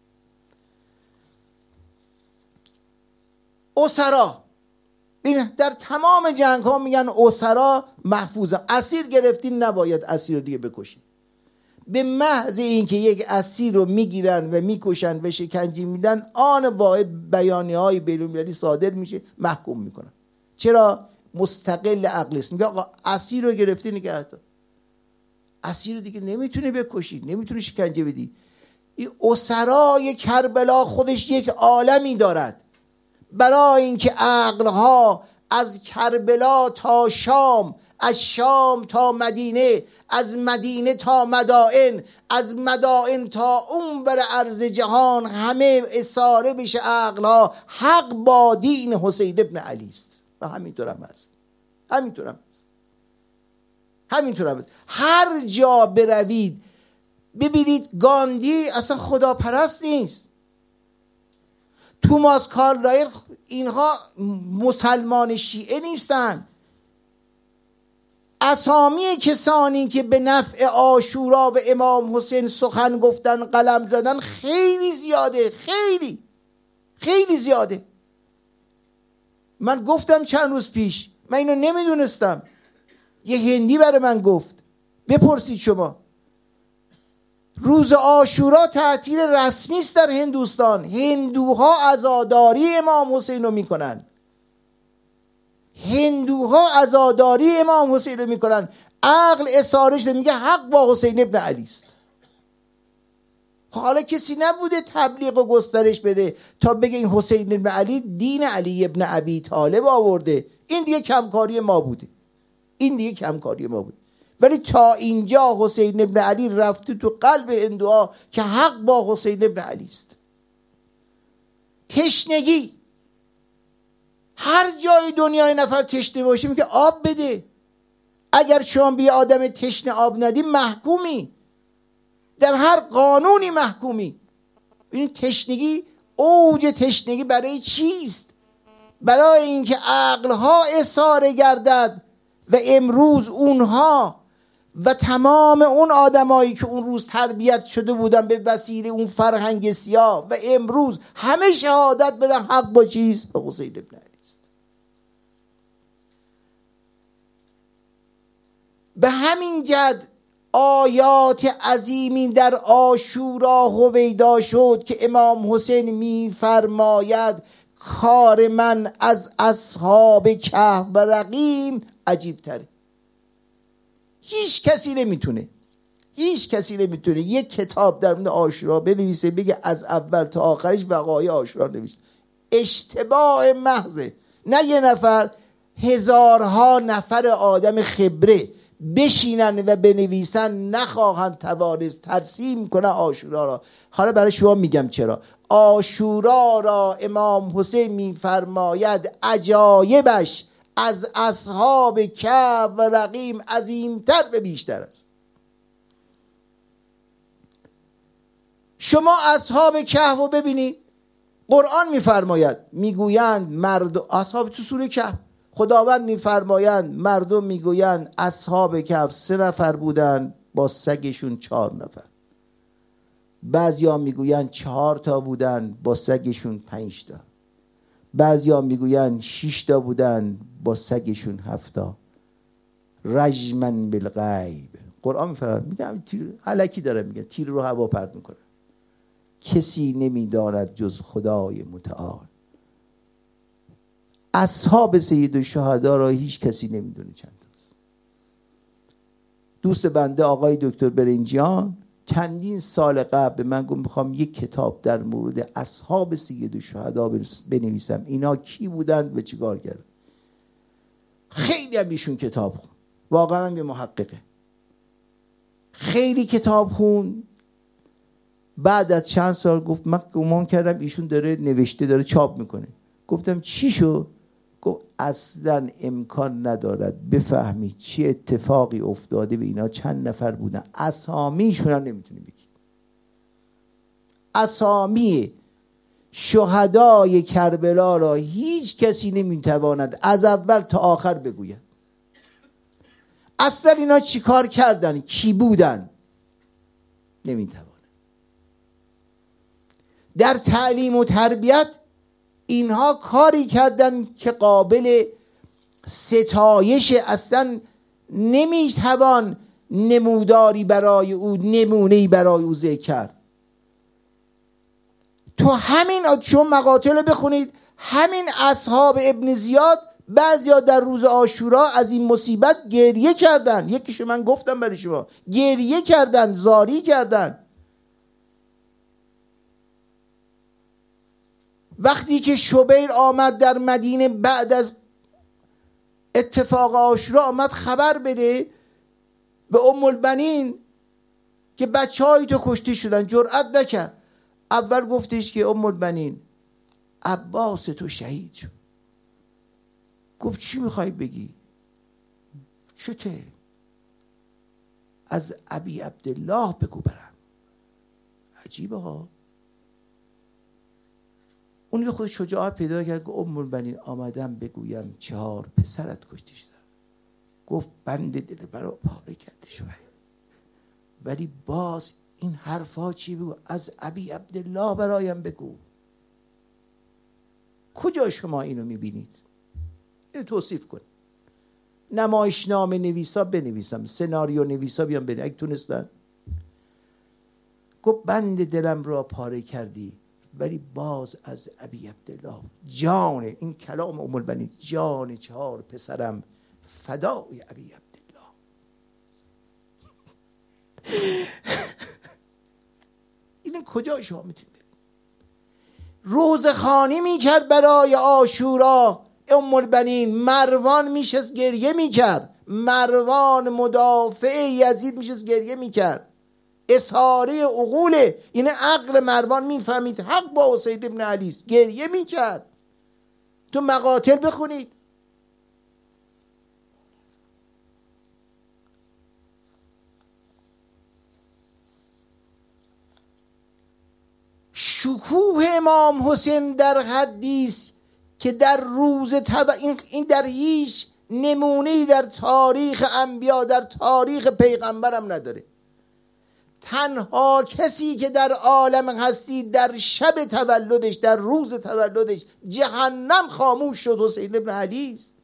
اسرا، در تمام جنگ ها میگن اسرا محفوظه. اسیر گرفتین نباید اسیر رو دیگه بکشید. به محض اینکه یک اسیر رو میگیرن و میکشن و شکنجه میدن، آن واحد بیانیه های بین‌المللی صادر میشه، محکوم میکنن. چرا؟ مستقل عقل است. میگه آقا اسیر رو گرفتی نگه دار، اسیر رو دیگه نمیتونه بکشی، نمیتونه شکنجه بدی. این اسرای کربلا خودش یک عالمی دارد، برای اینکه عقلها از کربلا تا شام، از شام تا مدینه، از مدینه تا مدائن، از مدائن تا اونور ارض جهان، همه اساره بشه عقلها. حق با دین حسین ابن علی است و همینطور هم هست. هر جا بروید ببینید گاندی اصلا خداپرست نیست، توماس کارلایل، اینها مسلمان شیعه نیستن. اسامی کسانی که به نفع عاشورا و امام حسین سخن گفتن، قلم زدن، خیلی زیاده، خیلی زیاده. من گفتم چند روز پیش، من اینو نمیدونستم، یه هندی برای من گفت، بپرسید شما. روز عاشورا تعطیل رسمی است در هندوستان. هندوها عزاداری امام حسین رو میکنن. عقل اساره شده، میگه حق با حسین ابن علی است. حالا کسی نبوده تبلیغ و گسترش بده تا بگه این حسین ابن علی دین علی ابن ابی طالب آورده. این دیگه کمکاری ما بوده. ولی تا اینجا حسین ابن علی رفته تو قلب هندوها که حق با حسین ابن علی است. تشنگی، هر جای دنیای نفر تشنه باشه میگه آب بده. اگر شما به یه آدم تشنه آب ندی محکومی، در هر قانونی محکومی. این تشنگی، اوج تشنگی برای چیست؟ برای اینکه عقلها اساره گردد و امروز اونها و تمام اون آدمایی که اون روز تربیت شده بودن به وسیله اون فرهنگ سیاه و امروز همه شهادت بدن حق با چیست؟ با حسین ابن علی است. به همین جد آیات عظیمی در عاشورا هویدا شد که امام حسین میفرماید کار من از اصحاب کهف و رقیم عجیب تره. هیچ کسی نمیتونه یک کتاب در مورد عاشورا بنویسه بگه از اول تا آخرش وقایع عاشورا نوشته. اشتباه محضه. نه یه نفر، هزارها نفر آدم خبره بشینن و بنویسن نخواهند توانست ترسیم کنه عاشورا را. حالا برای شما میگم چرا. عاشورا را امام حسین میفرماید عجایبش از اصحاب کهف و رقیم عظیمتر و بیشتر است. شما اصحاب کهف رو ببینید، قرآن میفرماید، میگویند اصحاب تو سوره کهف خداوند میفرمایند مردم میگویند اصحاب کهف 3 نفر بودن با سگشون 4 نفر. بعضیا میگویند 4 تا بودن با سگشون 5 تا. بعضیا میگویند 6 تا بودن با سگشون 7 تا. رجمن بالغیب. قرآن میفرماید، میگم الکی داره میگه، تیر رو هوا پرت میکنه. کسی نمیداند جز خدای متعال. اصحاب سید الشهدا را هیچ کسی نمیدونه چند تاست. دوست بنده آقای دکتر برنجیان چندین سال قبل به من گفت میخوام یک کتاب در مورد اصحاب سید الشهدا بنویسم، اینا کی بودن و چیکار کردن. خیلی هم ایشون کتاب خون، واقعا هم یه محققه. خیلی کتاب خون. بعد از چند سال گفت من گمان کردم ایشون داره نوشته داره چاپ میکنه. گفتم چی شد؟ گفت اصلا امکان ندارد بفهمی چی اتفاقی افتاده به اینا، چند نفر بودن، اسامیشون هم نمیتونی بگی. اسامی شهدای کربلا را هیچ کسی نمیتواند از اول تا آخر بگوید. اصلا اینا چی کار کردن، کی بودن، نمیتواند. در تعلیم و تربیت اینها کاری کردن که قابل ستایش، اصلا نمیتوان نموداری برای او، نمونه‌ای برای او ذکر کرد. تو همین شما مقاتل بخونید، همین اصحاب ابن زیاد بعضیا در روز عاشورا از این مصیبت گریه کردن. یکیشو من گفتم برای شما، گریه کردن، زاری کردن. وقتی که شبیر آمد در مدینه بعد از اتفاق عاشورا، آمد خبر بده به ام البنین که بچه‌های تو کشته شدن، جرئت نکرد. اول گفتش که ام البنین عباس تو شهید شد. گفت چی میخوای بگی؟ چته؟ از ابی عبدالله بگو برم. عجیبه ها. اون خود شجاعت پیدا کرد که ام البنین آمدم بگویم 4 پسرت کشته شدن. گفت بند دل برا پاره کرده شد، ولی باز این حرفا چی بگو؟ از ابی عبدالله برایم بگو. کجا شما اینو میبینید؟ اینو توصیف کن. نمایشنامه نویسا بنویسم، سناریو نویسا بیان بنویسم اگه تونستن. گفت بند دلم را پاره کردی، ولی باز از ابی عبدالله، جان، این کلام ام البنین، جان 4 پسرم فدای ابی عبدالله. این کجا شما میتونید؟ روزخوانی میکرد برای عاشورا ام البنین. مروان میشست گریه میکرد، مروان مدافع یزید میشست گریه میکرد. اساره عقوله، این عقل مروان میفهمید حق با حسین ابن علی است، گریه میکرد. تو مقاتل بخونید. شکوه امام حسین در حدی است که در روز این در هیچ نمونه‌ای در تاریخ انبیا، در تاریخ پیغمبرم نداره. تنها کسی که در عالم هستی در شب تولدش، در روز تولدش جهنم خاموش شد، حسین ابن علی است.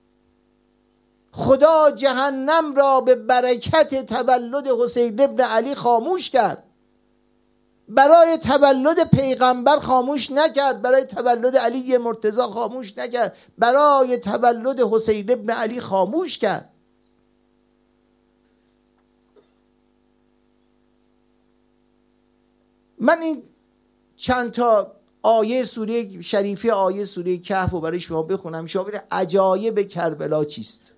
خدا جهنم را به برکت تولد حسین ابن علی خاموش کرد. برای تولد پیغمبر خاموش نکرد، برای تولد علی مرتضی خاموش نکرد، برای تولد حسین ابن علی خاموش کرد. من این چند تا آیه سوره شریفه، آیه سوره کهف رو برای شما بخونم، شما ببینید عجایب کربلا چیست.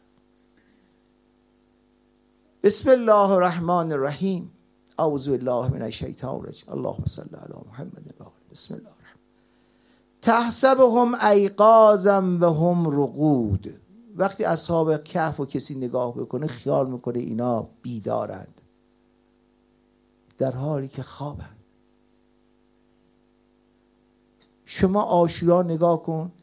بسم الله الرحمن الرحیم. اعوذ بالله من الشیطان الرجیم. اللهم صل علی محمد و آله. بسم الله الرحمن. تحسبهم ایقاظا و هم رقود. وقتی اصحاب کهف و کسی نگاه بکنه خیال میکنه اینا بیدارند، در حالی که خوابند. شما عاشورا نگاه کن،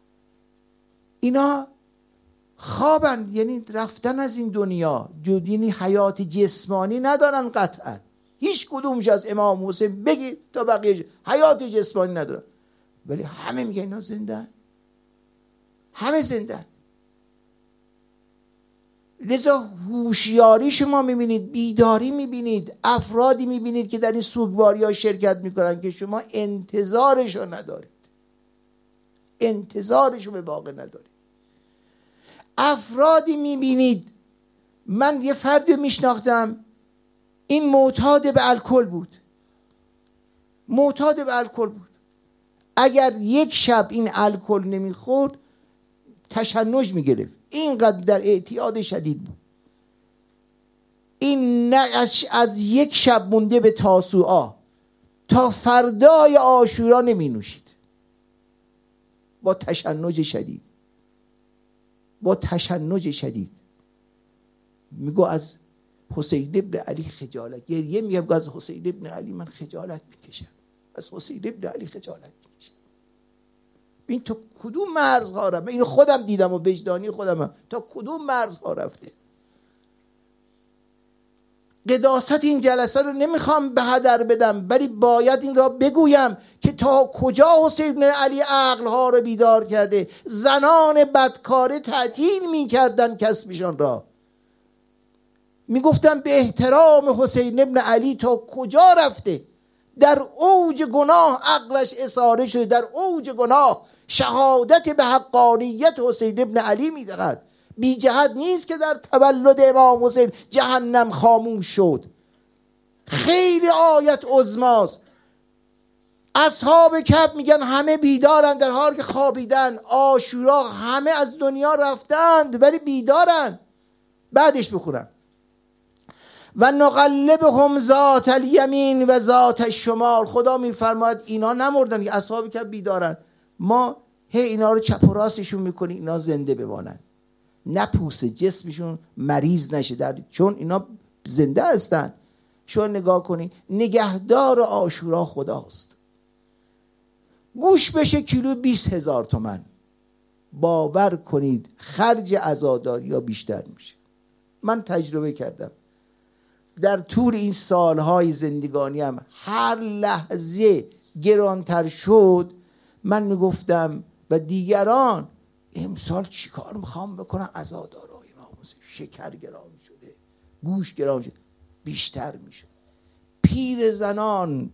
اینا خوابند، یعنی رفتن از این دنیا، یعنی حیات جسمانی ندارن قطعا. هیچ کدومش از امام حسین بگی تا بقیه حیات جسمانی ندارن، ولی همه میگن اینا زندن، همه زندن. لذا هوشیاری شما میبینید، بیداری میبینید، افرادی میبینید که در این سوگواری ها شرکت میکنن که شما انتظارشو ندارید، انتظارشو به واقع ندارید. افرادی میبینید، من یه فردی میشناختم، این معتاد به الکل بود، معتاد به الکل بود. اگر یک شب این الکل نمیخورد تشنج میگرفت، اینقدر در اعتیاد شدید بود. این نقش از یک شب مونده به تاسوعا تا فردای عاشورا نمی نوشید. با تشنج شدید، با تشنج شدید. میگو از حسین ابن علی خجالت، گریه میگم از حسین ابن علی من خجالت میکشم، از حسین ابن علی خجالت میکشم. این تو کدوم مرزها رفته؟ اینو خودم دیدم و وجدانی خودم تا کدوم مرزها رفته. قداست این جلسه رو نمیخوام به هدر بدم، ولی باید این را بگویم که تا کجا حسین بن علی عقلها رو بیدار کرده. زنان بدکاره تعطیل میکردن کسبشان را، میگفتن به احترام حسین ابن علی تا کجا رفته. در اوج گناه عقلش اصاره شده، در اوج گناه شهادت به حقانیت حسین ابن علی میدهد. بی جهت نیست که در تولد امام حسین جهنم خاموش شد. خیلی آیت عظماست. اصحاب کهف میگن همه بیدارن در حالی که خوابیدن. عاشورا همه از دنیا رفتند ولی بیدارن. بعدش بخونم و نقلبهم ذات الیمین و ذات الشمال. خدا میفرماید اینا نمردن که اصحاب کهف بیدارن، ما اینا رو چپ و راستشون میکنیم اینا زنده بمانن، نپوسه جسمشون مریض نشه، چون اینا زنده هستن. شما نگاه کنید، نگهدار عاشورا خداست. گوش بشه کیلو 20,000 تومان، باور کنید خرج عزاداری ها بیشتر میشه. من تجربه کردم در طول این سالهای زندگانیم، هر لحظه گرانتر شد. من میگفتم و دیگران امسال چیکار میخوام بکنم؟ عزادارای امام حسین، شکر گران شده، گوش گران شده، بیشتر میشه. پیر زنان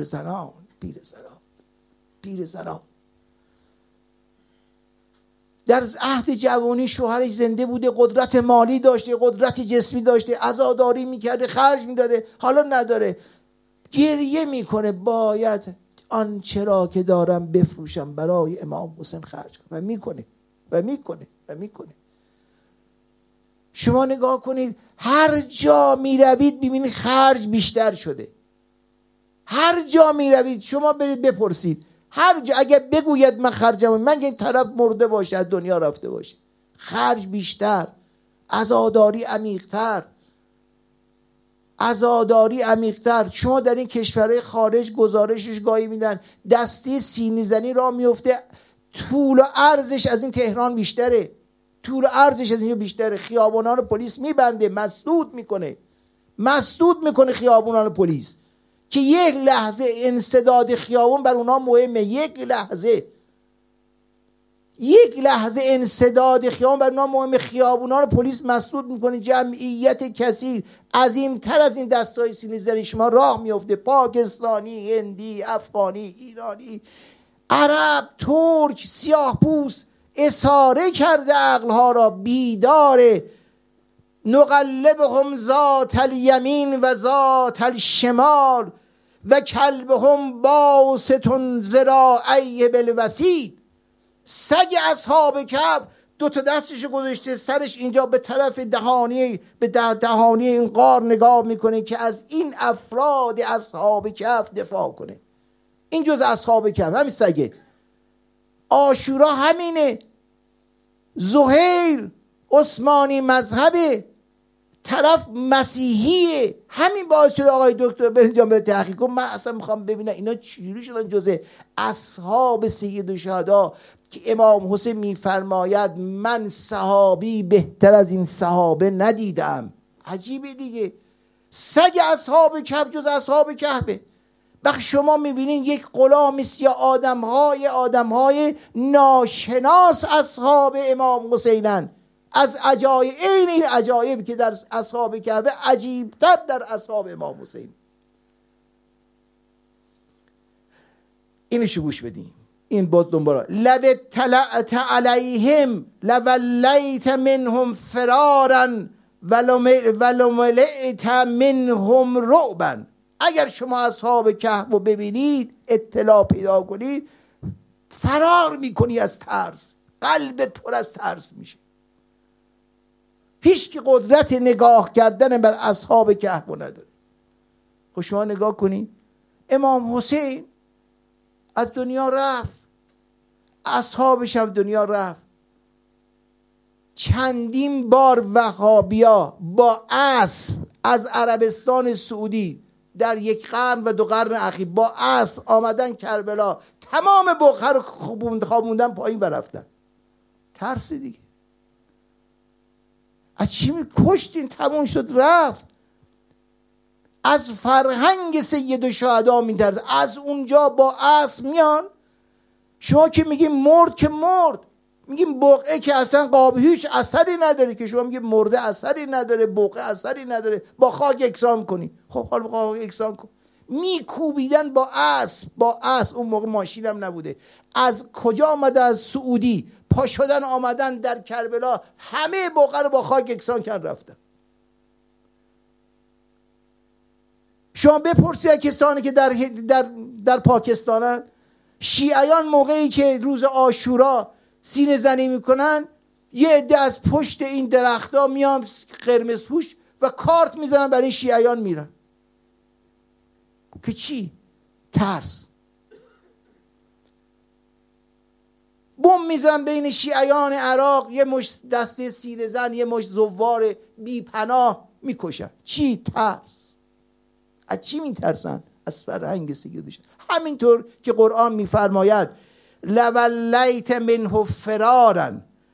در عهد جوانی شوهرش زنده بوده، قدرت مالی داشته، قدرت جسمی داشته، عزاداری میکرده، خرج میداده، حالا نداره، گریه میکنه باید آنچه را که دارم بفروشم برای امام حسین خرج کنم و میکنه. شما نگاه کنید هر جا میروید ببینید خرج بیشتر شده. هر جا میروید شما برید بپرسید، هر جا اگر بگوید من خرجم، من این طرف مرده باشه از دنیا رفته باشه، خرج بیشتر، عزاداری عمیق‌تر. شما در این کشورهای خارج گزارشش گاهی میدن دستی سینی زنی را میفته، طول و عرضش از این تهران بیشتره، خیابانان پلیس میبنده، مسدود میکنه خیابانان پلیس که یک لحظه انسداد خیابان بر اونا مهمه. یک لحظه انسداد خیابان بر اونا مهمه. خیابانان پلیس مسدود میکنه، جمعیت کثیر عظیمتر از این دستای سینی زنی شما راه میفته، پاکستانی، هندی، افغانی، ایرانی، عرب، ترک، سیاه پوست، اساره کرده عقلها را، بیداره. نقلبهم ذات الیمین و ذات الشمال و کلبهم باسط ذراعیه بالوسید. سگ اصحاب کهف 2 دستشو گذاشته سرش اینجا به طرف دهانی این غار نگاه میکنه که از این افراد اصحاب کهف دفاع کنه. این جز اصحاب کهف، همین سگه. عاشورا همینه. زهیر عثمانی مذهبه، طرف مسیحیه. همین باعث شده آقای دکتر برنجان به تحقیق کنم. من اصلا میخوام ببینم اینا چجوری شدن جزء اصحاب سید الشهدا که امام حسین میفرماید من صحابی بهتر از این صحابه ندیدم. عجیبه دیگه. سگ اصحاب کهف جز اصحاب کهفه. وقت شما میبینین یک غلام یا آدمهای ناشناس اصحاب امام حسینن. از عجایب، این عجایب که در اصحاب کهف عجیبتر در اصحاب امام حسین. اینشو گوش بدین. این بود دنبالا لو اطلعت علیهم لولیت منهم فرارا ولملئت منهم رعبا. اگر شما اصحاب کهف رو ببینید، اطلاع پیدا کنید، فرار میکنی از ترس، قلبت پر از ترس میشه. هیچ کی قدرت نگاه کردن بر اصحاب کهف نداره. خب شما نگاه کنید، امام حسین از دنیا رفت، اصحابش هم دنیا رفت. چندین بار وهابیا با اسب از عربستان سعودی در یک قرن و 2 قرن اخیر با اسب آمدن کربلا، تمام بقعه رو خوابوندن پایین و رفتن. ترس دیگه از چی کشتین؟ تموم شد رفت. از فرهنگ سید الشهدا میترس. از اونجا با اسب میان. شما که میگیم مرد که مرد، میگیم بقعه که اصلا هیچ اثری نداره، که شما میگیم مرده اثری نداره، بقعه اثری نداره، با خاک یکسان کنی. خب حالا با خاک یکسان کن. میکوبیدن با اسب، با اسب. اون موقع ماشین هم نبوده. از کجا آمده؟ از سعودی پا شدن آمدن در کربلا، همه بقعه رو با خاک یکسان کرد رفتن. شما بپرسید کسانی که در پاکستانن، شیعیان موقعی که روز عاشورا سینه زنی میکنن، یه عده از پشت این درختها میان قرمز پوش و کارت میزنن برای این شیعیان میرن. که چی؟ ترس. بم میزنن بین شیعیان عراق، یه مش دسته سینه زن، یه مش زوار بی پناه میکشن. چی؟ ترس. از چی میترسن؟ از فرهنگ سیدش. همینطور که قرآن میفرماید لولیت منه فرارا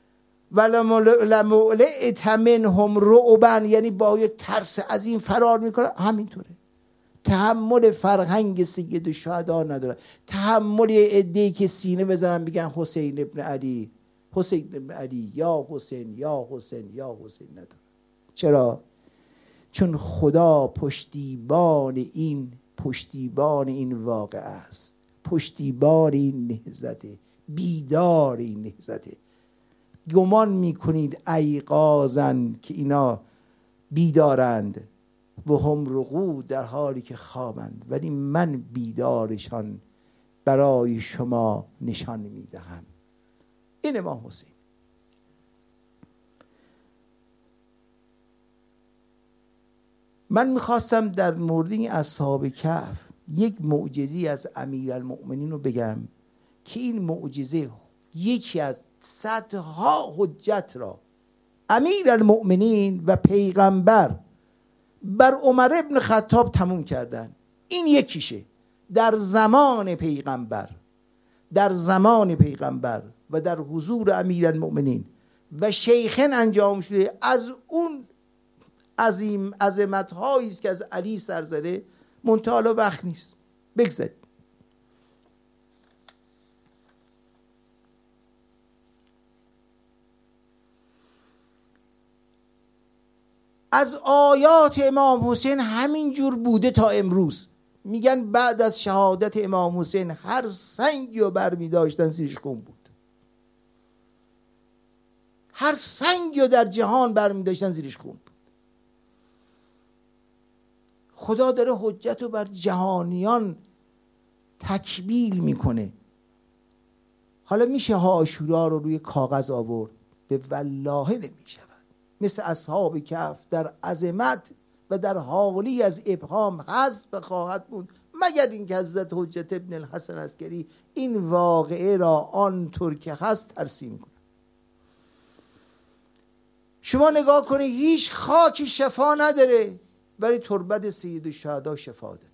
ولملئت منهم رعبا، یعنی با یک ترس از این فرار میکنه. همینطوره. تحمل فرهنگ سید الشهدا نداره. تحمل عده‌ای که سینه بزنن بگن حسین ابن علی، حسین ابن علی، یا حسین یا حسین یا حسین نداره. چرا؟ چون خدا پشتیبان این واقعه است، پشتیبان این نهضته، بیدار این نهضته. گمان میکنید ایقاظن که اینا بیدارند و هم رقود، در حالی که خوابند، ولی من بیدارشان برای شما نشان میدهم. این امام حسین. من میخواستم در مورد این اصحاب کهف یک معجزه از امیرالمؤمنین رو بگم که این معجزه یکی از صدها حجت را امیرالمؤمنین و پیغمبر بر عمر ابن خطاب تموم کردن. این یکیشه. در زمان پیغمبر و در حضور امیرالمؤمنین و شیخین انجام شده. از اون عظمت هایی است که از علی سر زده، منتها وقت نیست. بگذارید. از آیات امام حسین همین جور بوده تا امروز. میگن بعد از شهادت امام حسین هر سنگی رو برمی داشتن زیرش خون بود. هر سنگی رو در جهان برمی داشتن زیرش خون بود. خدا داره حجت رو بر جهانیان تکمیل میکنه. حالا میشه عاشورا رو روی کاغذ آورد؟ به والله نمیشود. مثل اصحاب کهف در عظمت و در حالی از ابهام حذف خواهد بود، مگر اینکه حضرت حجت ابن الحسن عسکری این واقعه را آنطور که هست ترسیم کنه. شما نگاه کنید، هیچ خاکی شفا نداره، ولی تربت سید الشهدا شفا داره.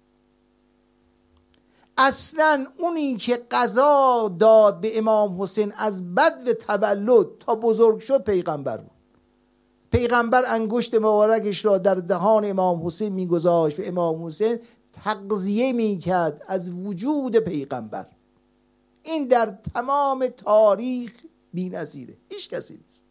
اصلا اونی که قضا داد به امام حسین از بدو تولد تا بزرگ شد پیغمبر بود. پیغمبر انگشت مبارکش را در دهان امام حسین میگذاشت و امام حسین تغذیه میکرد از وجود پیغمبر. این در تمام تاریخ بی‌نظیره، هیچ کسی نیست.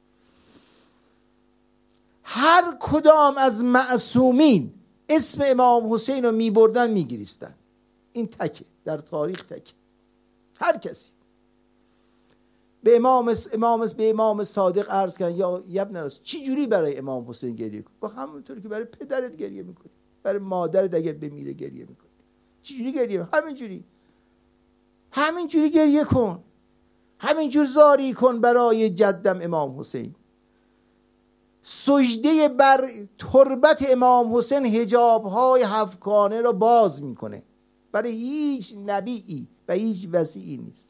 هر کدام از معصومین اسم امام حسین رو میبردن میگریستن. این تکه در تاریخ، تکه. هر کسی به امام صادق عرض کردن یا ابن رسول چی جوری برای امام حسین گریه کنی؟ با همونطوری که برای پدرت گریه میکنی، برای مادرت اگر بمیره گریه میکنی. چی جوری گریه؟ همینجوری گریه کن، همینجور زاری کن برای جدم امام حسین. سجده بر تربت امام حسین حجاب‌های هفتگانه را باز میکنه. برای هیچ نبیی و هیچ وصیی نیست.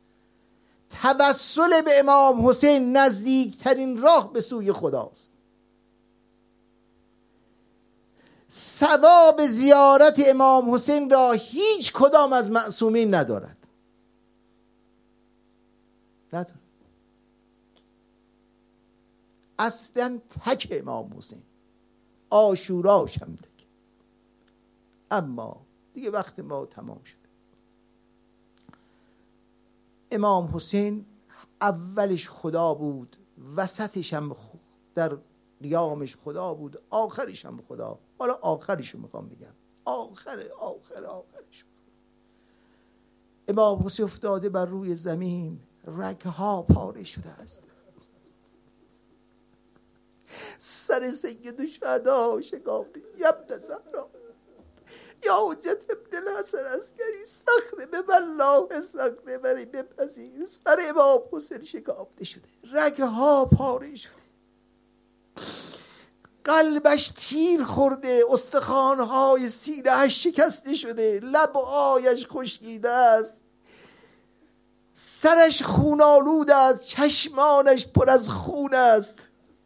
توسل به امام حسین نزدیکترین راه به سوی خداست. ثواب زیارت امام حسین را هیچ کدام از معصومین ندارد. اصلا تک امام حسین، عاشوراش هم تک. اما دیگه وقت ما تمام شد. امام حسین اولش خدا بود، وسطش هم در قیامش خدا بود، آخرش هم خدا. حالا آخرش رو میخوام بگم. آخرش امام حسین افتاده بر روی زمین، رگها پاره شده است. سر سید الشهدا شکافته. یبن زهرا یا حجت ابن الحسن عسکری، سخت به والله سخت بری بپذیر. سر امام حسین شکافته شده، رگها پاره شده، قلبش تیر خورده، استخوان‌های سینه‌اش شکسته شده، لب‌هایش خشکیده است، سرش خون‌آلود است، چشمانش پر از خون است.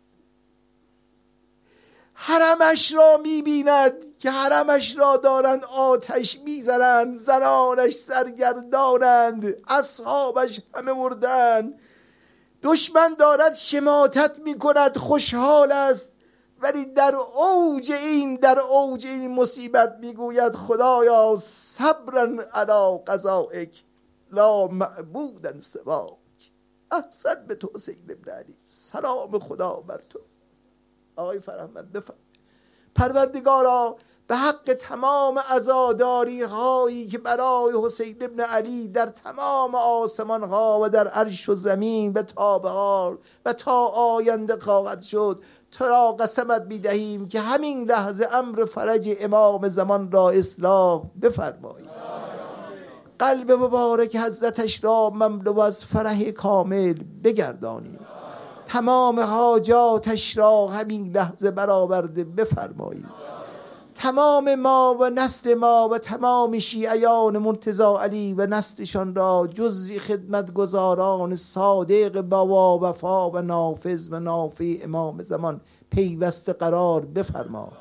حرمش را می‌بیند که حرمش را دارند آتش می‌زنند، زنانش سرگردانند، اصحابش همه مردند، دشمن دارد شماتت می‌کند، خوشحال است، ولی در اوج این مصیبت میگوید خدایا صبرا علی قضائک لا معبودا سواک. احسن به تو حسین ابن علی، سلام خدا بر تو. آقای فرهمند بفرمایید. پروردگارا به حق تمام عزاداری هایی که برای حسین ابن علی در تمام آسمان ها و در عرش و زمین و تا بهار و تا آینده خواهد شد، تو را قسمت می‌دهیم که همین لحظه امر فرج امام زمان را اصلاح بفرمایید. قلب مبارک حضرتش را مملو از فرح کامل بگردانید. تمام حاجاتش را همین لحظه برآورده بفرمایید. تمام ما و نسل ما و تمام شیعیان مرتضی علی و نسلشان را جزء خدمتگزاران صادق با وفا و نافذ و نافع امام زمان پیوسته قرار بفرما.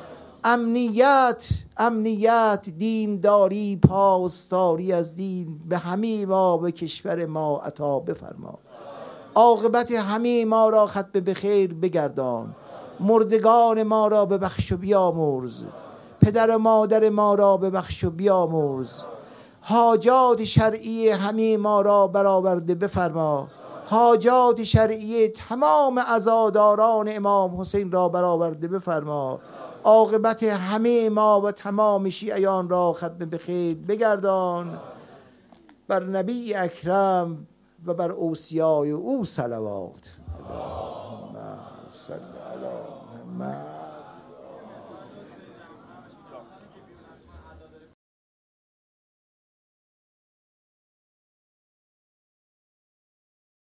امنیت، دینداری، پاسداری از دین به همه ما و کشور ما عطا بفرما. عاقبت همه ما را ختم به خیر بگردان. مردگان ما را ببخش و بیامرز. پدر و مادر ما را ببخش و بیامرز. حاجات شرعی همه ما را برآورده بفرما. حاجات شرعی تمام عزاداران امام حسین را برآورده بفرما. عاقبت همه ما و تمام شیعیان را ختم به خیر بگردان. بر نبی اکرم و بر اوصیای او صلوات. اللهم صل